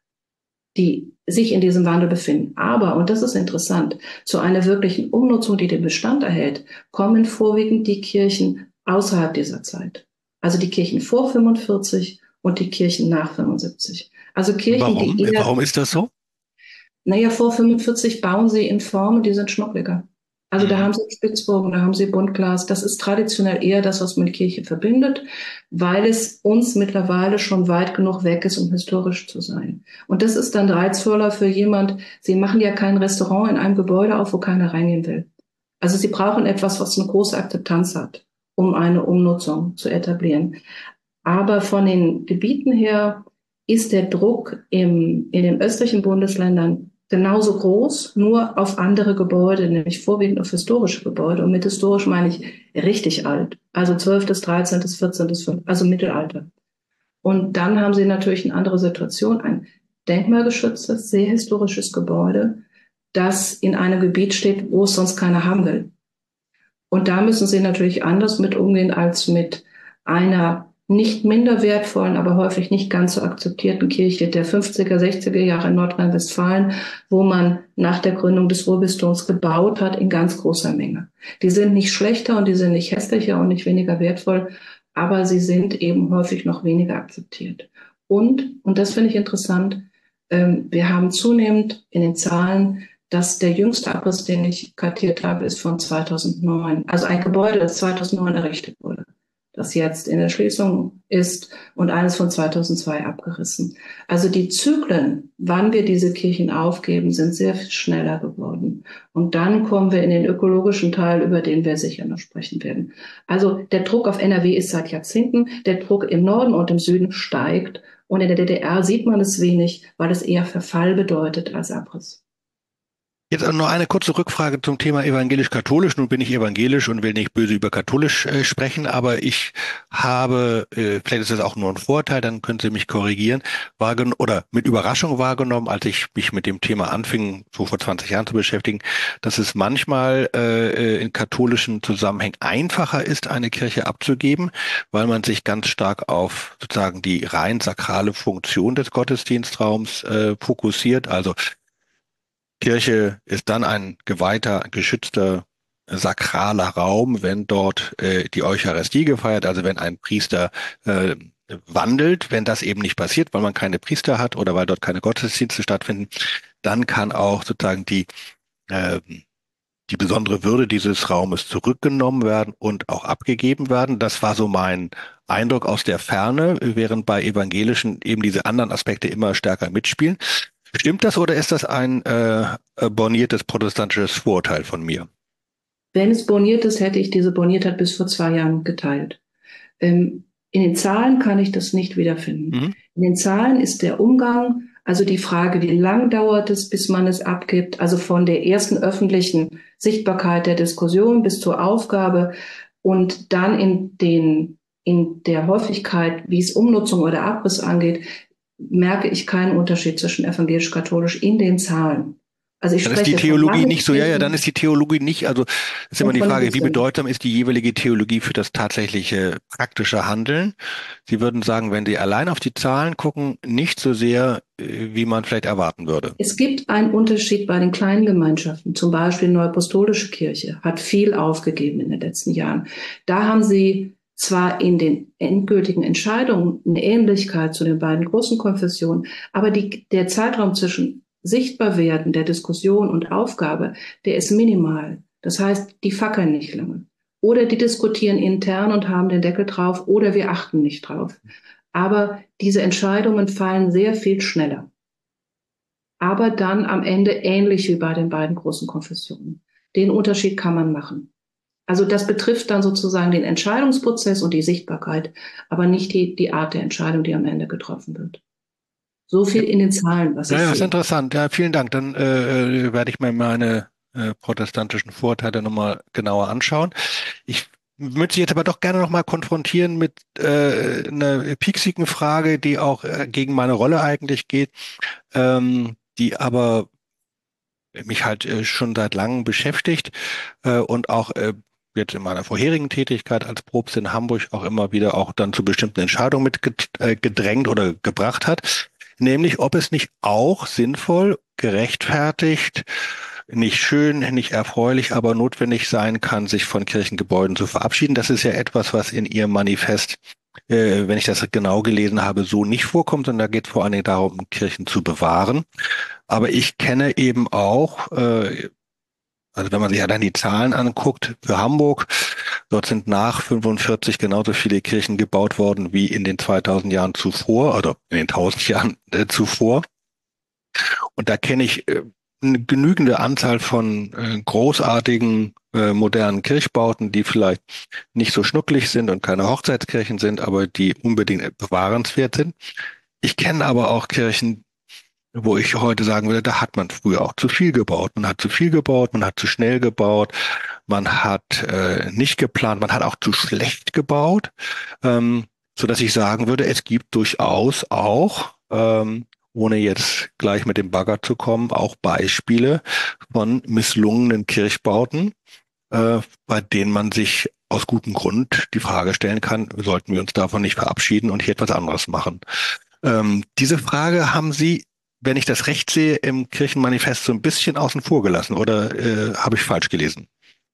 die sich in diesem Wandel befinden. Aber, und das ist interessant, zu einer wirklichen Umnutzung, die den Bestand erhält, kommen vorwiegend die Kirchen außerhalb dieser Zeit. Also die Kirchen vor fünfundvierzig und die Kirchen nach fünfundsiebzig. Also Kirchen, Warum? die eher, Warum ist das so? naja, vor fünfundvierzig bauen sie in Formen, die sind schnuckliger. Also da Mhm. haben sie Spitzbogen, da haben sie Buntglas. Das ist traditionell eher das, was man Kirche verbindet, weil es uns mittlerweile schon weit genug weg ist, um historisch zu sein. Und das ist dann reizvoller für jemand. Sie machen ja kein Restaurant in einem Gebäude auf, wo keiner reingehen will. Also sie brauchen etwas, was eine große Akzeptanz hat, um eine Umnutzung zu etablieren. Aber von den Gebieten her ist der Druck im, in den östlichen Bundesländern genauso groß, nur auf andere Gebäude, nämlich vorwiegend auf historische Gebäude. Und mit historisch meine ich richtig alt, also zwölftes., dreizehntes., vierzehntes., also Mittelalter. Und dann haben sie natürlich eine andere Situation, ein denkmalgeschütztes, sehr historisches Gebäude, das in einem Gebiet steht, wo es sonst keiner haben will. Und da müssen sie natürlich anders mit umgehen als mit einer nicht minder wertvollen, aber häufig nicht ganz so akzeptierten Kirche der fünfziger, sechziger Jahre in Nordrhein-Westfalen, wo man nach der Gründung des Ruhrbistums gebaut hat in ganz großer Menge. Die sind nicht schlechter und die sind nicht hässlicher und nicht weniger wertvoll, aber sie sind eben häufig noch weniger akzeptiert. Und, und das finde ich interessant, ähm, wir haben zunehmend in den Zahlen, dass der jüngste Abriss, den ich kartiert habe, ist von zweitausendneun. Also ein Gebäude, das zweitausendneun errichtet wurde, das jetzt in der Schließung ist und eines von zweitausendzwei abgerissen. Also die Zyklen, wann wir diese Kirchen aufgeben, sind sehr viel schneller geworden. Und dann kommen wir in den ökologischen Teil, über den wir sicher noch sprechen werden. Also der Druck auf N R W ist seit Jahrzehnten, der Druck im Norden und im Süden steigt. Und in der D D R sieht man es wenig, weil es eher Verfall bedeutet als Abriss. Jetzt noch eine kurze Rückfrage zum Thema evangelisch-katholisch. Nun bin ich evangelisch und will nicht böse über katholisch äh, sprechen, aber ich habe, äh, vielleicht ist das auch nur ein Vorteil, dann können Sie mich korrigieren, wahrgenommen oder mit Überraschung wahrgenommen, als ich mich mit dem Thema anfing, so vor zwanzig Jahren zu beschäftigen, dass es manchmal äh, in katholischen Zusammenhängen einfacher ist, eine Kirche abzugeben, weil man sich ganz stark auf sozusagen die rein sakrale Funktion des Gottesdienstraums äh, fokussiert. Also Kirche ist dann ein geweihter, geschützter, sakraler Raum, wenn dort äh, die Eucharistie gefeiert, also wenn ein Priester äh, wandelt, wenn das eben nicht passiert, weil man keine Priester hat oder weil dort keine Gottesdienste stattfinden, dann kann auch sozusagen die äh, die besondere Würde dieses Raumes zurückgenommen werden und auch abgegeben werden. Das war so mein Eindruck aus der Ferne, während bei Evangelischen eben diese anderen Aspekte immer stärker mitspielen. Stimmt das oder ist das ein äh, borniertes protestantisches Vorurteil von mir? Wenn es borniert ist, hätte ich diese Borniertheit bis vor zwei Jahren geteilt. Ähm, in den Zahlen kann ich das nicht wiederfinden. Mhm. In den Zahlen ist der Umgang, also die Frage, wie lang dauert es, bis man es abgibt, also von der ersten öffentlichen Sichtbarkeit der Diskussion bis zur Aufgabe und dann in den, in der Häufigkeit, wie es Umnutzung oder Abriss angeht, merke ich keinen Unterschied zwischen evangelisch-katholisch in den Zahlen. Also ich Dann ist die spreche von Theologie nicht so, ja, ja, dann Landeskirchen ist die Theologie nicht, also ist immer und die von Frage, wie Bistum. bedeutsam ist die jeweilige Theologie für das tatsächliche praktische Handeln? Sie würden sagen, wenn Sie allein auf die Zahlen gucken, nicht so sehr, äh, wie man vielleicht erwarten würde. Es gibt einen Unterschied bei den kleinen Gemeinschaften. Zum Beispiel die Neuapostolische Kirche hat viel aufgegeben in den letzten Jahren. Da haben sie zwar in den endgültigen Entscheidungen eine Ähnlichkeit zu den beiden großen Konfessionen, aber die, der Zeitraum zwischen Sichtbarwerden der Diskussion und Aufgabe, der ist minimal. Das heißt, die fackeln nicht lange. Oder die diskutieren intern und haben den Deckel drauf, oder wir achten nicht drauf. Aber diese Entscheidungen fallen sehr viel schneller, aber dann am Ende ähnlich wie bei den beiden großen Konfessionen. Den Unterschied kann man machen. Also das betrifft dann sozusagen den Entscheidungsprozess und die Sichtbarkeit, aber nicht die, die Art der Entscheidung, die am Ende getroffen wird. So viel in den Zahlen, was Ja, ich ja, ist sehe. interessant. Ja, vielen Dank. Dann äh, äh, werde ich mir meine äh, protestantischen Vorteile nochmal genauer anschauen. Ich würde Sie jetzt aber doch gerne nochmal konfrontieren mit äh, einer pieksigen Frage, die auch äh, gegen meine Rolle eigentlich geht, ähm, die aber mich halt äh, schon seit langem beschäftigt äh, und auch äh, jetzt in meiner vorherigen Tätigkeit als Propst in Hamburg auch immer wieder auch dann zu bestimmten Entscheidungen mit äh, gedrängt oder gebracht hat, nämlich ob es nicht auch sinnvoll, gerechtfertigt, nicht schön, nicht erfreulich, aber notwendig sein kann, sich von Kirchengebäuden zu verabschieden. Das ist ja etwas, was in Ihrem Manifest, äh, wenn ich das genau gelesen habe, so nicht vorkommt, sondern da geht es vor allen Dingen darum, Kirchen zu bewahren. Aber ich kenne eben auch, äh, also wenn man sich allein die Zahlen anguckt, für Hamburg, dort sind nach fünfundvierzig genauso viele Kirchen gebaut worden wie in den zweitausend Jahren zuvor, oder in den tausend Jahren äh, zuvor. Und da kenne ich äh, eine genügende Anzahl von äh, großartigen äh, modernen Kirchbauten, die vielleicht nicht so schnucklig sind und keine Hochzeitskirchen sind, aber die unbedingt bewahrenswert sind. Ich kenne aber auch Kirchen, wo ich heute sagen würde, da hat man früher auch zu viel gebaut. Man hat zu viel gebaut, man hat zu schnell gebaut, man hat äh, nicht geplant, man hat auch zu schlecht gebaut, ähm, so dass ich sagen würde, es gibt durchaus auch, ähm, ohne jetzt gleich mit dem Bagger zu kommen, auch Beispiele von misslungenen Kirchbauten, äh, bei denen man sich aus gutem Grund die Frage stellen kann, sollten wir uns davon nicht verabschieden und hier etwas anderes machen. Ähm, diese Frage haben Sie, wenn ich das recht sehe, im Kirchenmanifest so ein bisschen außen vor gelassen oder äh, habe ich falsch gelesen?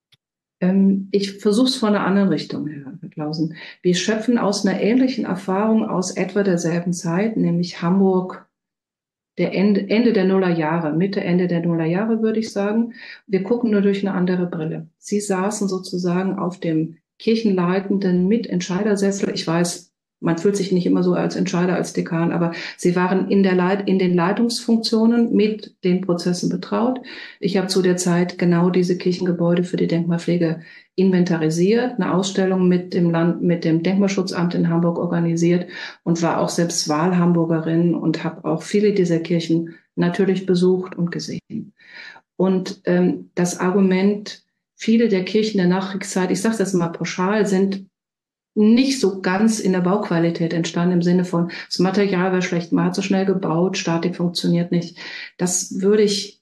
Ähm, ich versuche es von einer anderen Richtung her, Herr Clausen. Wir schöpfen aus einer ähnlichen Erfahrung aus etwa derselben Zeit, nämlich Hamburg, der Ende, Ende der Nullerjahre, Mitte, Ende der Nullerjahre, würde ich sagen. Wir gucken nur durch eine andere Brille. Sie saßen sozusagen auf dem kirchenleitenden Mitentscheidersessel. Ich weiß, man fühlt sich nicht immer so als Entscheider, als Dekan, aber Sie waren in der Leit in den Leitungsfunktionen mit den Prozessen betraut. Ich habe zu der Zeit genau diese Kirchengebäude für die Denkmalpflege inventarisiert, eine Ausstellung mit dem Land, mit dem Denkmalschutzamt in Hamburg organisiert und war auch selbst Wahlhamburgerin und habe auch viele dieser Kirchen natürlich besucht und gesehen. Und ähm, das Argument, viele der Kirchen der Nachkriegszeit, ich sage das mal pauschal, sind nicht so ganz in der Bauqualität entstanden, im Sinne von, das Material war schlecht, man hat so schnell gebaut, Statik funktioniert nicht. Das würde ich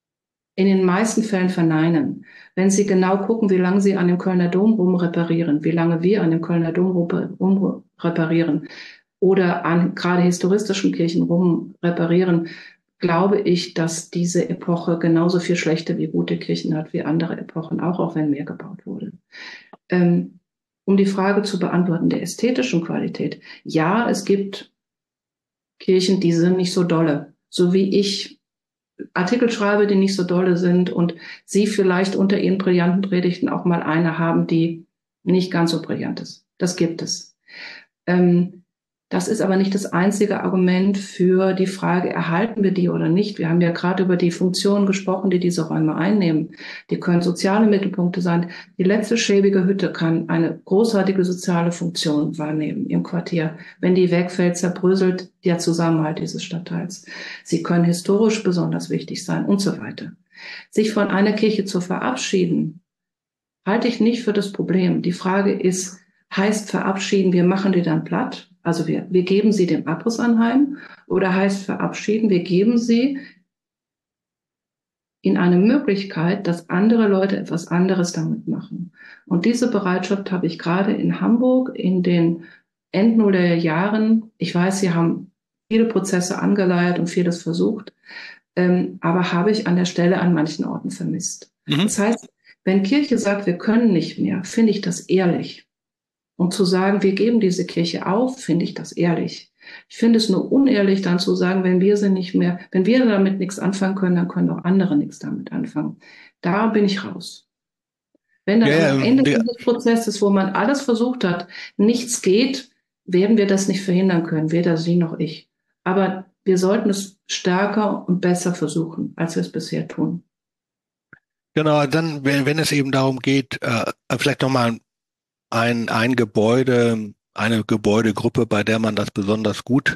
in den meisten Fällen verneinen. Wenn Sie genau gucken, wie lange Sie an dem Kölner Dom rumreparieren, wie lange wir an dem Kölner Dom rumreparieren oder an gerade historistischen Kirchen rumreparieren, glaube ich, dass diese Epoche genauso viel schlechte wie gute Kirchen hat wie andere Epochen, auch, auch wenn mehr gebaut wurde. Ähm, um die Frage zu beantworten der ästhetischen Qualität. Ja, es gibt Kirchen, die sind nicht so dolle. So wie ich Artikel schreibe, die nicht so dolle sind und Sie vielleicht unter Ihren brillanten Predigten auch mal eine haben, die nicht ganz so brillant ist. Das gibt es. Ähm, das ist aber nicht das einzige Argument für die Frage, erhalten wir die oder nicht. Wir haben ja gerade über die Funktionen gesprochen, die diese Räume einnehmen. Die können soziale Mittelpunkte sein. Die letzte schäbige Hütte kann eine großartige soziale Funktion wahrnehmen im Quartier. Wenn die wegfällt, zerbröselt der Zusammenhalt dieses Stadtteils. Sie können historisch besonders wichtig sein und so weiter. Sich von einer Kirche zu verabschieden, halte ich nicht für das Problem. Die Frage ist, heißt verabschieden, wir machen die dann platt? Also wir, wir geben sie dem Abriss anheim, oder heißt verabschieden, wir geben sie in eine Möglichkeit, dass andere Leute etwas anderes damit machen. Und diese Bereitschaft habe ich gerade in Hamburg in den Endnuller Jahren, ich weiß, Sie haben viele Prozesse angeleiert und vieles versucht, ähm, aber habe ich an der Stelle an manchen Orten vermisst. Mhm. Das heißt, wenn Kirche sagt, wir können nicht mehr, finde ich das ehrlich. Und zu sagen, wir geben diese Kirche auf, finde ich das ehrlich. Ich finde es nur unehrlich, dann zu sagen, wenn wir sie nicht mehr, wenn wir damit nichts anfangen können, dann können auch andere nichts damit anfangen. Da bin ich raus. Wenn dann Ja, am ja, Ende wir, dieses Prozesses, wo man alles versucht hat, nichts geht, werden wir das nicht verhindern können, weder Sie noch ich. Aber wir sollten es stärker und besser versuchen, als wir es bisher tun. genau, dann, wenn, wenn es eben darum geht, äh, vielleicht nochmal ein, ein Gebäude, eine Gebäudegruppe, bei der man das besonders gut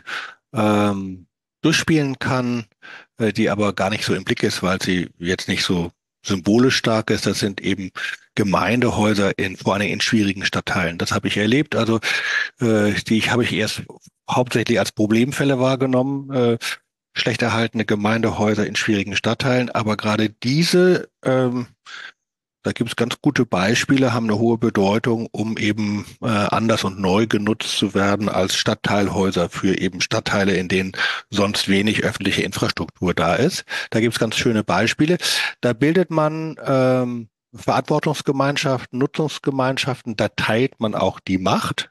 ähm, durchspielen kann, äh, die aber gar nicht so im Blick ist, weil sie jetzt nicht so symbolisch stark ist. Das sind eben Gemeindehäuser in, vor allem in schwierigen Stadtteilen. Das habe ich erlebt. Also äh, die habe ich erst hauptsächlich als Problemfälle wahrgenommen. Äh, schlecht erhaltene Gemeindehäuser in schwierigen Stadtteilen. Aber gerade diese ähm, da gibt es ganz gute Beispiele, haben eine hohe Bedeutung, um eben äh, anders und neu genutzt zu werden als Stadtteilhäuser für eben Stadtteile, in denen sonst wenig öffentliche Infrastruktur da ist. Da gibt es ganz schöne Beispiele. Da bildet man ähm, Verantwortungsgemeinschaften, Nutzungsgemeinschaften, da teilt man auch die Macht.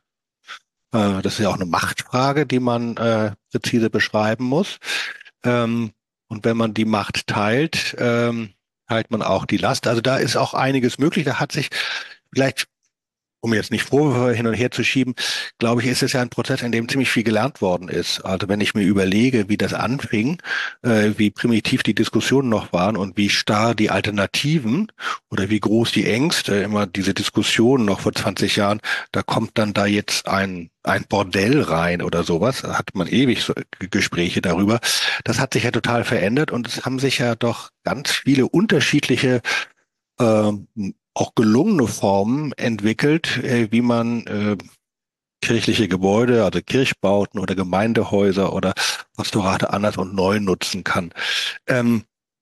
Äh, das ist ja auch eine Machtfrage, die man äh, präzise beschreiben muss. Ähm, und wenn man die Macht teilt, ähm, teilt man auch die Last. Also da ist auch einiges möglich. Da hat sich vielleicht, um jetzt nicht Vorwürfe hin und her zu schieben, glaube ich, ist es ja ein Prozess, in dem ziemlich viel gelernt worden ist. Also wenn ich mir überlege, wie das anfing, äh, wie primitiv die Diskussionen noch waren und wie starr die Alternativen oder wie groß die Ängste, immer diese Diskussionen noch vor zwanzig Jahren, da kommt dann da jetzt ein ein Bordell rein oder sowas, da hat man ewig so Gespräche darüber. Das hat sich ja total verändert und es haben sich ja doch ganz viele unterschiedliche ähm, auch gelungene Formen entwickelt, äh, wie man äh, kirchliche Gebäude, also Kirchbauten oder Gemeindehäuser oder Pastorate anders und neu nutzen kann. Ähm,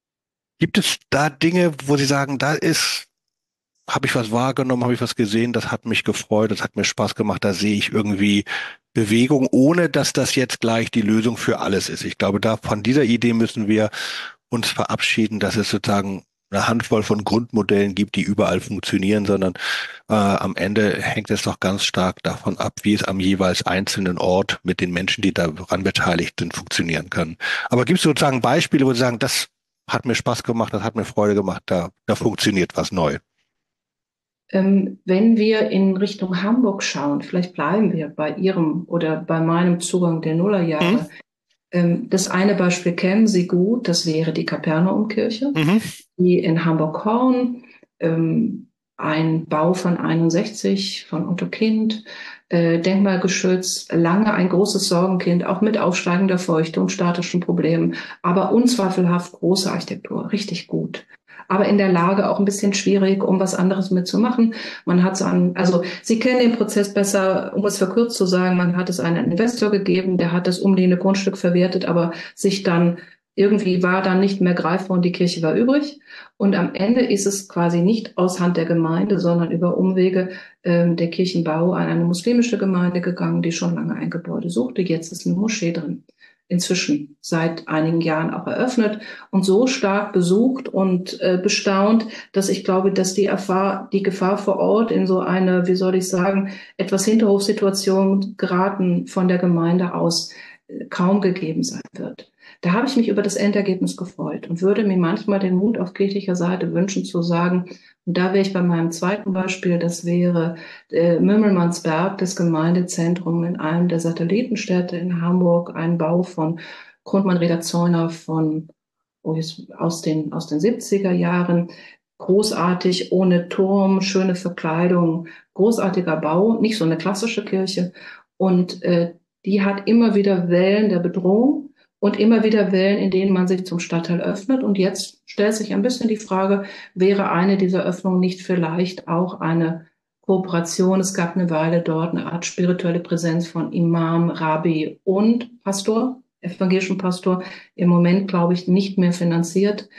gibt es da Dinge, wo Sie sagen, da ist, habe ich was wahrgenommen, habe ich was gesehen, das hat mich gefreut, das hat mir Spaß gemacht, da sehe ich irgendwie Bewegung, ohne dass das jetzt gleich die Lösung für alles ist. Ich glaube, da von dieser Idee müssen wir uns verabschieden, dass es sozusagen eine Handvoll von Grundmodellen gibt, die überall funktionieren, sondern äh, am Ende hängt es doch ganz stark davon ab, wie es am jeweils einzelnen Ort mit den Menschen, die daran beteiligt sind, funktionieren kann. Aber gibt es sozusagen Beispiele, wo Sie sagen, das hat mir Spaß gemacht, das hat mir Freude gemacht, da, da funktioniert was neu? Ähm, wenn wir in Richtung Hamburg schauen, vielleicht bleiben wir bei Ihrem oder bei meinem Zugang der Mhm. Nullerjahre. Ähm, das eine Beispiel kennen Sie gut, das wäre die Kapernaumkirche, Mhm. die in Hamburg-Horn, ähm, ein Bau von einundsechzig von Otto Kind, äh, denkmalgeschützt, lange ein großes Sorgenkind, auch mit aufsteigender Feuchte und statischen Problemen, aber unzweifelhaft große Architektur, richtig gut. Aber in der Lage auch ein bisschen schwierig, um was anderes mitzumachen. Man hat es an, also Sie kennen den Prozess besser, um es verkürzt zu sagen, man hat es einem Investor gegeben, der hat das umliegende Grundstück verwertet, aber sich dann irgendwie war dann nicht mehr greifbar und die Kirche war übrig. Und am Ende ist es quasi nicht aus Hand der Gemeinde, sondern über Umwege ähm, der Kirchenbau an eine muslimische Gemeinde gegangen, die schon lange ein Gebäude suchte. Jetzt ist eine Moschee drin. Inzwischen seit einigen Jahren auch eröffnet und so stark besucht und äh, bestaunt, dass ich glaube, dass die, Erfahr die Gefahr vor Ort in so eine, wie soll ich sagen, etwas Hinterhofsituation geraten von der Gemeinde aus äh, kaum gegeben sein wird. Da habe ich mich über das Endergebnis gefreut und würde mir manchmal den Mut auf kirchlicher Seite wünschen zu sagen, und da wäre ich bei meinem zweiten Beispiel, das wäre äh, Mümmelmannsberg, das Gemeindezentrum in einem der Satellitenstädte in Hamburg, ein Bau von Grundmann Rieder Zeuner von oh, jetzt, aus den aus den siebziger Jahren, großartig, ohne Turm, schöne Verkleidung, großartiger Bau, nicht so eine klassische Kirche und äh, die hat immer wieder Wellen der Bedrohung und immer wieder Wellen, in denen man sich zum Stadtteil öffnet. Und jetzt stellt sich ein bisschen die Frage, wäre eine dieser Öffnungen nicht vielleicht auch eine Kooperation? Es gab eine Weile dort eine Art spirituelle Präsenz von Imam, Rabbi und Pastor, evangelischen Pastor, im Moment, glaube ich, nicht mehr finanziert.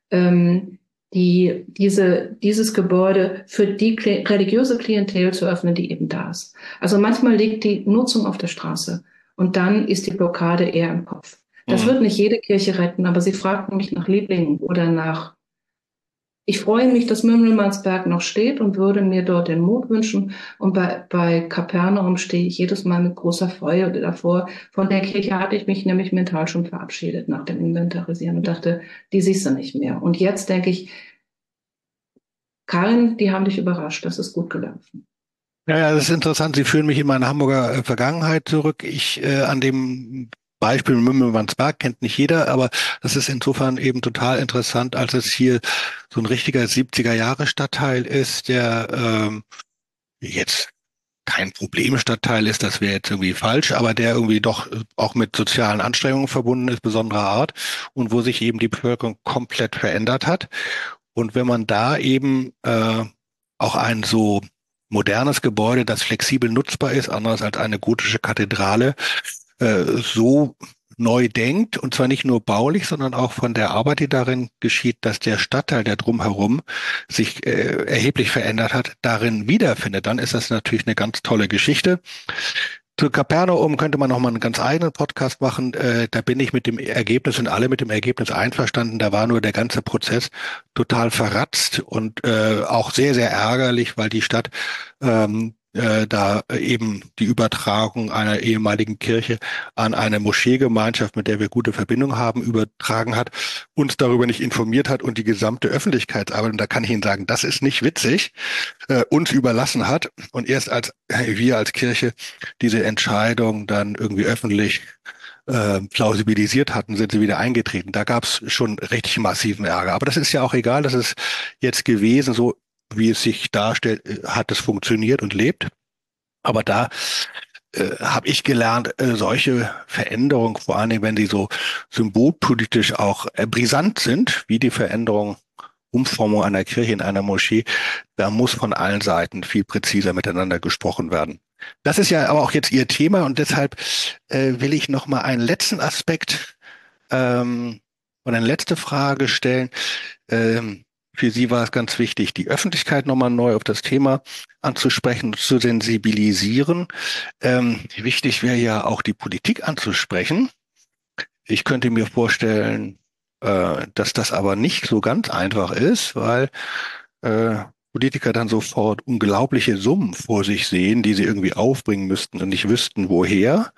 ähm, die, diese, dieses Gebäude für die kle- religiöse Klientel zu öffnen, die eben da ist. Also manchmal liegt die Nutzung auf der Straße und dann ist die Blockade eher im Kopf. Das Mhm. wird nicht jede Kirche retten, aber Sie fragten mich nach Lieblingen oder nach. Ich freue mich, dass Mümmelmannsberg noch steht und würde mir dort den Mut wünschen. Und bei, bei Kapernaum stehe ich jedes Mal mit großer Freude davor. Von der Kirche hatte ich mich nämlich mental schon verabschiedet nach dem Inventarisieren und dachte, die siehst du nicht mehr. Und jetzt denke ich, Karin, die haben dich überrascht, das ist gut gelaufen. Ja, ja, das ist interessant. Sie führen mich in meine Hamburger äh, Vergangenheit zurück. Ich äh, an dem Beispiel Mümmelmannsberg kennt nicht jeder, aber das ist insofern eben total interessant, als es hier so ein richtiger siebziger Jahre Stadtteil ist, der ähm, jetzt kein Problemstadtteil ist, das wäre jetzt irgendwie falsch, aber der irgendwie doch äh, auch mit sozialen Anstrengungen verbunden ist, besonderer Art und wo sich eben die Bevölkerung komplett verändert hat. Und wenn man da eben äh, auch ein so modernes Gebäude, das flexibel nutzbar ist, anders als eine gotische Kathedrale, äh, so neu denkt, und zwar nicht nur baulich, sondern auch von der Arbeit, die darin geschieht, dass der Stadtteil, der drumherum sich äh, erheblich verändert hat, darin wiederfindet, dann ist das natürlich eine ganz tolle Geschichte. Zu Kapernaum könnte man noch mal einen ganz eigenen Podcast machen. Äh, da bin ich mit dem Ergebnis und alle mit dem Ergebnis einverstanden. Da war nur der ganze Prozess total verratzt und äh, auch sehr, sehr ärgerlich, weil die Stadt ähm, äh, da eben die Übertragung einer ehemaligen Kirche an eine Moscheegemeinschaft, mit der wir gute Verbindung haben, übertragen hat, uns darüber nicht informiert hat und die gesamte Öffentlichkeitsarbeit, und da kann ich Ihnen sagen, das ist nicht witzig, äh, uns überlassen hat. Und erst als wir als Kirche diese Entscheidung dann irgendwie öffentlich äh, plausibilisiert hatten, sind sie wieder eingetreten. Da gab es schon richtig massiven Ärger. Aber das ist ja auch egal, das ist jetzt gewesen, so wie es sich darstellt, äh, hat es funktioniert und lebt. Aber da äh, habe ich gelernt, äh, solche Veränderungen, vor allen Dingen, wenn sie so symbolpolitisch auch äh, brisant sind, wie die Veränderung Umformung einer Kirche in einer Moschee, da muss von allen Seiten viel präziser miteinander gesprochen werden. Das ist ja aber auch jetzt Ihr Thema, und deshalb äh, will ich noch mal einen letzten Aspekt ähm, und eine letzte Frage stellen. Ähm, für Sie war es ganz wichtig, die Öffentlichkeit nochmal neu auf das Thema anzusprechen, zu sensibilisieren. Ähm, wichtig wäre ja auch die Politik anzusprechen. Ich könnte mir vorstellen, äh, dass das aber nicht so ganz einfach ist, weil äh, Politiker dann sofort unglaubliche Summen vor sich sehen, die sie irgendwie aufbringen müssten und nicht wüssten, woher.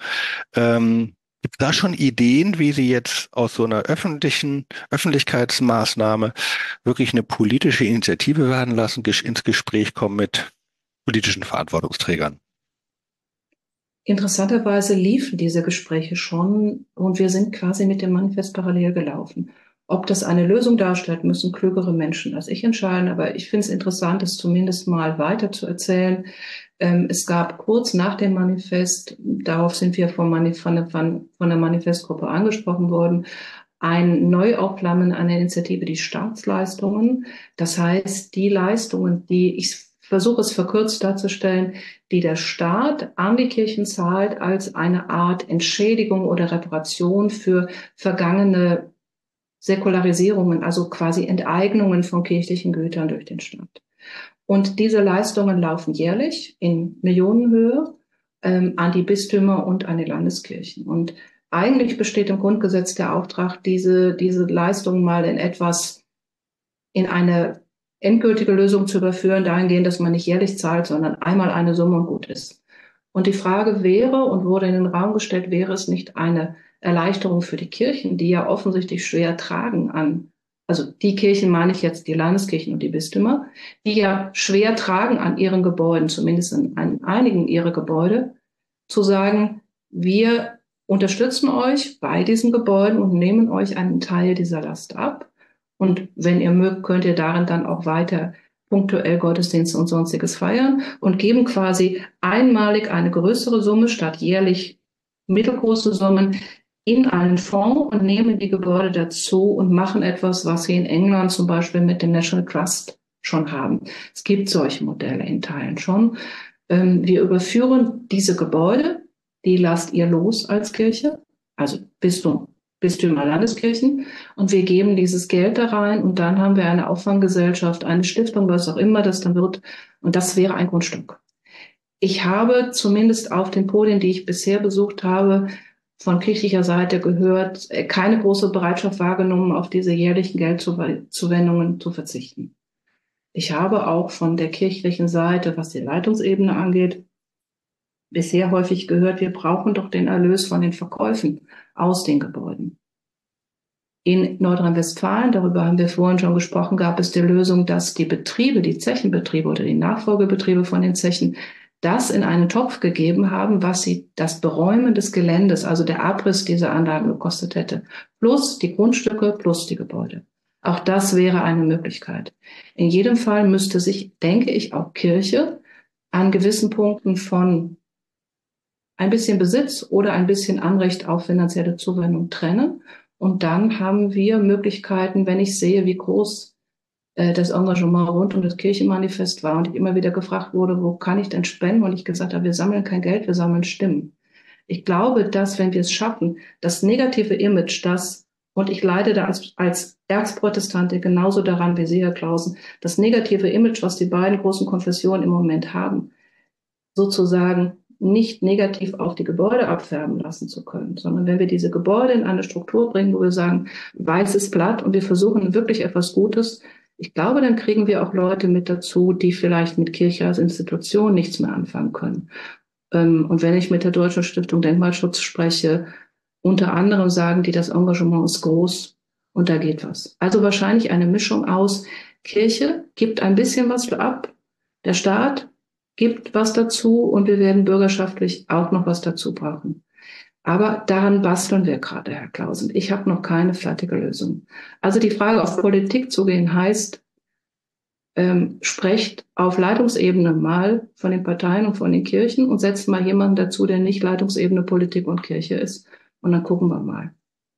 Ähm, Gibt es da schon Ideen, wie Sie jetzt aus so einer öffentlichen Öffentlichkeitsmaßnahme wirklich eine politische Initiative werden lassen, ges- ins Gespräch kommen mit politischen Verantwortungsträgern? Interessanterweise liefen diese Gespräche schon und wir sind quasi mit dem Manifest parallel gelaufen. Ob das eine Lösung darstellt, müssen klügere Menschen als ich entscheiden. Aber ich finde es interessant, es zumindest mal weiter zu erzählen. Ähm, es gab kurz nach dem Manifest, darauf sind wir vom Manif von, der, von der Manifestgruppe angesprochen worden, ein Neuauflammen einer Initiative, die Staatsleistungen. Das heißt, die Leistungen, die, ich versuche es verkürzt darzustellen, die der Staat an die Kirchen zahlt als eine Art Entschädigung oder Reparation für vergangene Säkularisierungen, also quasi Enteignungen von kirchlichen Gütern durch den Staat. Und diese Leistungen laufen jährlich in Millionenhöhe ähm, an die Bistümer und an die Landeskirchen. Und eigentlich besteht im Grundgesetz der Auftrag, diese, diese Leistungen mal in etwas, in eine endgültige Lösung zu überführen, dahingehend, dass man nicht jährlich zahlt, sondern einmal eine Summe und gut ist. Und die Frage wäre und wurde in den Raum gestellt, wäre es nicht eine Erleichterung für die Kirchen, die ja offensichtlich schwer tragen an, also die Kirchen meine ich jetzt die Landeskirchen und die Bistümer, die ja schwer tragen an ihren Gebäuden, zumindest in einigen ihrer Gebäude, zu sagen, wir unterstützen euch bei diesen Gebäuden und nehmen euch einen Teil dieser Last ab. Und wenn ihr mögt, könnt ihr darin dann auch weiter punktuell Gottesdienste und sonstiges feiern und geben quasi einmalig eine größere Summe statt jährlich mittelgroße Summen in einen Fonds und nehmen die Gebäude dazu und machen etwas, was sie in England zum Beispiel mit dem National Trust schon haben. Es gibt solche Modelle in Teilen schon. Wir überführen diese Gebäude, die lasst ihr los als Kirche, also Bistum Bistümer, Landeskirchen, und wir geben dieses Geld da rein und dann haben wir eine Auffanggesellschaft, eine Stiftung, was auch immer das dann wird, und das wäre ein Grundstück. Ich habe zumindest auf den Podien, die ich bisher besucht habe, von kirchlicher Seite gehört, keine große Bereitschaft wahrgenommen, auf diese jährlichen Geldzuwendungen zu verzichten. Ich habe auch von der kirchlichen Seite, was die Leitungsebene angeht, bisher häufig gehört, wir brauchen doch den Erlös von den Verkäufen aus den Gebäuden. In Nordrhein-Westfalen, darüber haben wir vorhin schon gesprochen, gab es die Lösung, dass die Betriebe, die Zechenbetriebe oder die Nachfolgebetriebe von den Zechen, das in einen Topf gegeben haben, was sie das Beräumen des Geländes, also der Abriss dieser Anlagen gekostet hätte, plus die Grundstücke, plus die Gebäude. Auch das wäre eine Möglichkeit. In jedem Fall müsste sich, denke ich, auch Kirche an gewissen Punkten von ein bisschen Besitz oder ein bisschen Anrecht auf finanzielle Zuwendung trennen. Und dann haben wir Möglichkeiten, wenn ich sehe, wie groß äh, das Engagement rund um das Kirchenmanifest war und ich immer wieder gefragt wurde, wo kann ich denn spenden? Und ich gesagt habe, wir sammeln kein Geld, wir sammeln Stimmen. Ich glaube, dass, wenn wir es schaffen, das negative Image, das, und ich leide da als, als Erzprotestante genauso daran wie Sie, Herr Clausen, das negative Image, was die beiden großen Konfessionen im Moment haben, sozusagen nicht negativ auf die Gebäude abfärben lassen zu können, sondern wenn wir diese Gebäude in eine Struktur bringen, wo wir sagen, weißes Blatt und wir versuchen wirklich etwas Gutes, ich glaube, dann kriegen wir auch Leute mit dazu, die vielleicht mit Kirche als Institution nichts mehr anfangen können. Und wenn ich mit der Deutschen Stiftung Denkmalschutz spreche, unter anderem sagen die, das Engagement ist groß und da geht was. Also wahrscheinlich eine Mischung aus, Kirche gibt ein bisschen was ab, der Staat gibt was dazu und wir werden bürgerschaftlich auch noch was dazu brauchen. Aber daran basteln wir gerade, Herr Clausen. Ich habe noch keine fertige Lösung. Also die Frage, auf Politik zu gehen, heißt, ähm, sprecht auf Leitungsebene mal von den Parteien und von den Kirchen und setzt mal jemanden dazu, der nicht Leitungsebene Politik und Kirche ist. Und dann gucken wir mal.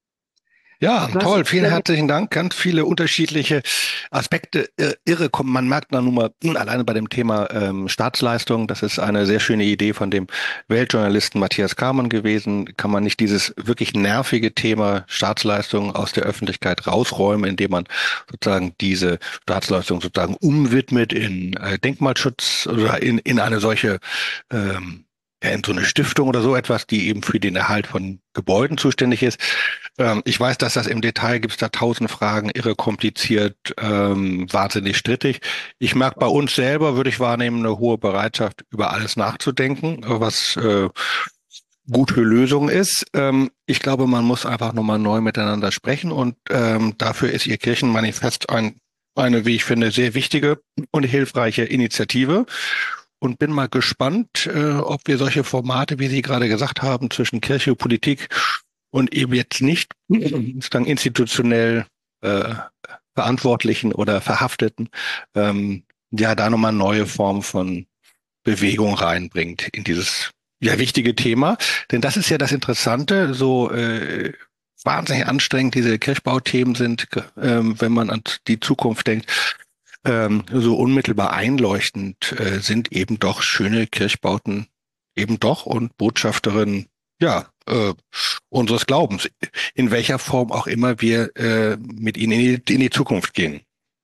Ja, Was toll. Vielen herzlichen Dank. Ganz viele unterschiedliche Aspekte. Irre kommen. Man merkt da nun mal alleine bei dem Thema ähm, Staatsleistung, das ist eine sehr schöne Idee von dem Weltjournalisten Matthias Kamann gewesen. Kann man nicht dieses wirklich nervige Thema Staatsleistung aus der Öffentlichkeit rausräumen, indem man sozusagen diese Staatsleistung sozusagen umwidmet in äh, Denkmalschutz oder in, in eine solche ähm, ja, in so eine Stiftung oder so etwas, die eben für den Erhalt von Gebäuden zuständig ist. Ähm, ich weiß, dass das im Detail gibt es da tausend Fragen, irre kompliziert, ähm, wahnsinnig strittig. Ich merke bei uns selber, würde ich wahrnehmen, eine hohe Bereitschaft, über alles nachzudenken, was äh, gute Lösung ist. Ähm, ich glaube, man muss einfach nochmal neu miteinander sprechen und ähm, dafür ist Ihr Kirchenmanifest ein, eine, wie ich finde, sehr wichtige und hilfreiche Initiative. Und bin mal gespannt, äh, ob wir solche Formate, wie Sie gerade gesagt haben, zwischen Kirche und Politik und eben jetzt nicht sozusagen institutionell äh, Verantwortlichen oder Verhafteten, ähm, ja, da nochmal neue Formen von Bewegung reinbringt in dieses ja wichtige Thema. Denn das ist ja das Interessante, so äh, wahnsinnig anstrengend diese Kirchbauthemen sind, ähm, wenn man an die Zukunft denkt. Ähm, so unmittelbar einleuchtend äh, sind eben doch schöne Kirchbauten eben doch und Botschafterinnen, ja, äh, unseres Glaubens, in welcher Form auch immer wir äh, mit ihnen in die, in die Zukunft gehen.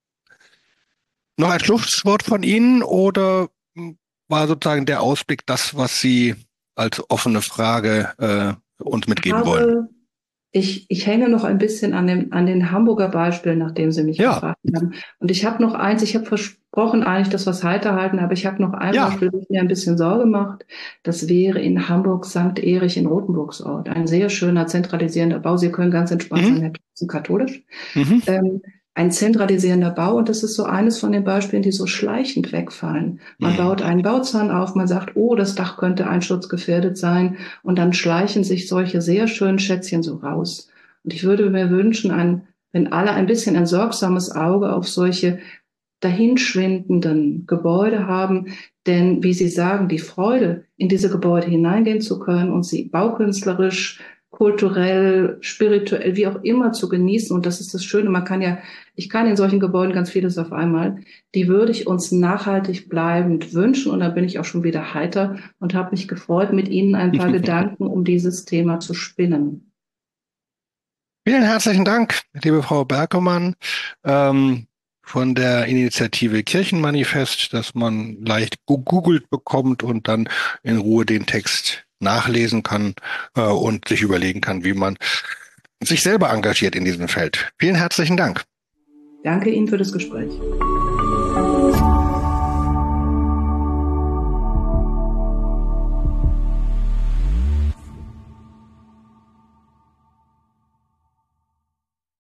Noch ein Schlusswort von Ihnen oder war sozusagen der Ausblick das, was Sie als offene Frage äh, uns mitgeben habe, wollen? Ich, ich hänge noch ein bisschen an dem, an den Hamburger Beispiel, nachdem Sie mich Ja. gefragt haben. Und ich habe noch eins, ich habe versprochen eigentlich, dass wir es heiter halten, aber ich habe noch ein Ja. Beispiel, das mir ein bisschen Sorge macht. Das wäre in Hamburg Sankt Erich in Rothenburgsort. Ein sehr schöner, zentralisierender Bau. Sie können ganz entspannt Mhm. sein, Herr Clausen, katholisch. Mhm. Ähm, ein zentralisierender Bau und das ist so eines von den Beispielen, die so schleichend wegfallen. Man Mhm. baut einen Bauzahn auf, man sagt, oh, das Dach könnte einsturzgefährdet sein und dann schleichen sich solche sehr schönen Schätzchen so raus. Und ich würde mir wünschen, ein, wenn alle ein bisschen ein sorgsames Auge auf solche dahinschwindenden Gebäude haben, denn wie Sie sagen, die Freude, in diese Gebäude hineingehen zu können und sie baukünstlerisch, kulturell, spirituell, wie auch immer zu genießen. Und das ist das Schöne. Man kann ja, ich kann in solchen Gebäuden ganz vieles auf einmal. Die würde ich uns nachhaltig bleibend wünschen. Und da bin ich auch schon wieder heiter und habe mich gefreut, mit Ihnen ein paar Gedanken um dieses Thema zu spinnen. Vielen herzlichen Dank, liebe Frau Berkemann, ähm, von der Initiative Kirchenmanifest, dass man leicht gegoogelt bekommt und dann in Ruhe den Text nachlesen kann äh, und sich überlegen kann, wie man sich selber engagiert in diesem Feld. Vielen herzlichen Dank. Danke Ihnen für das Gespräch.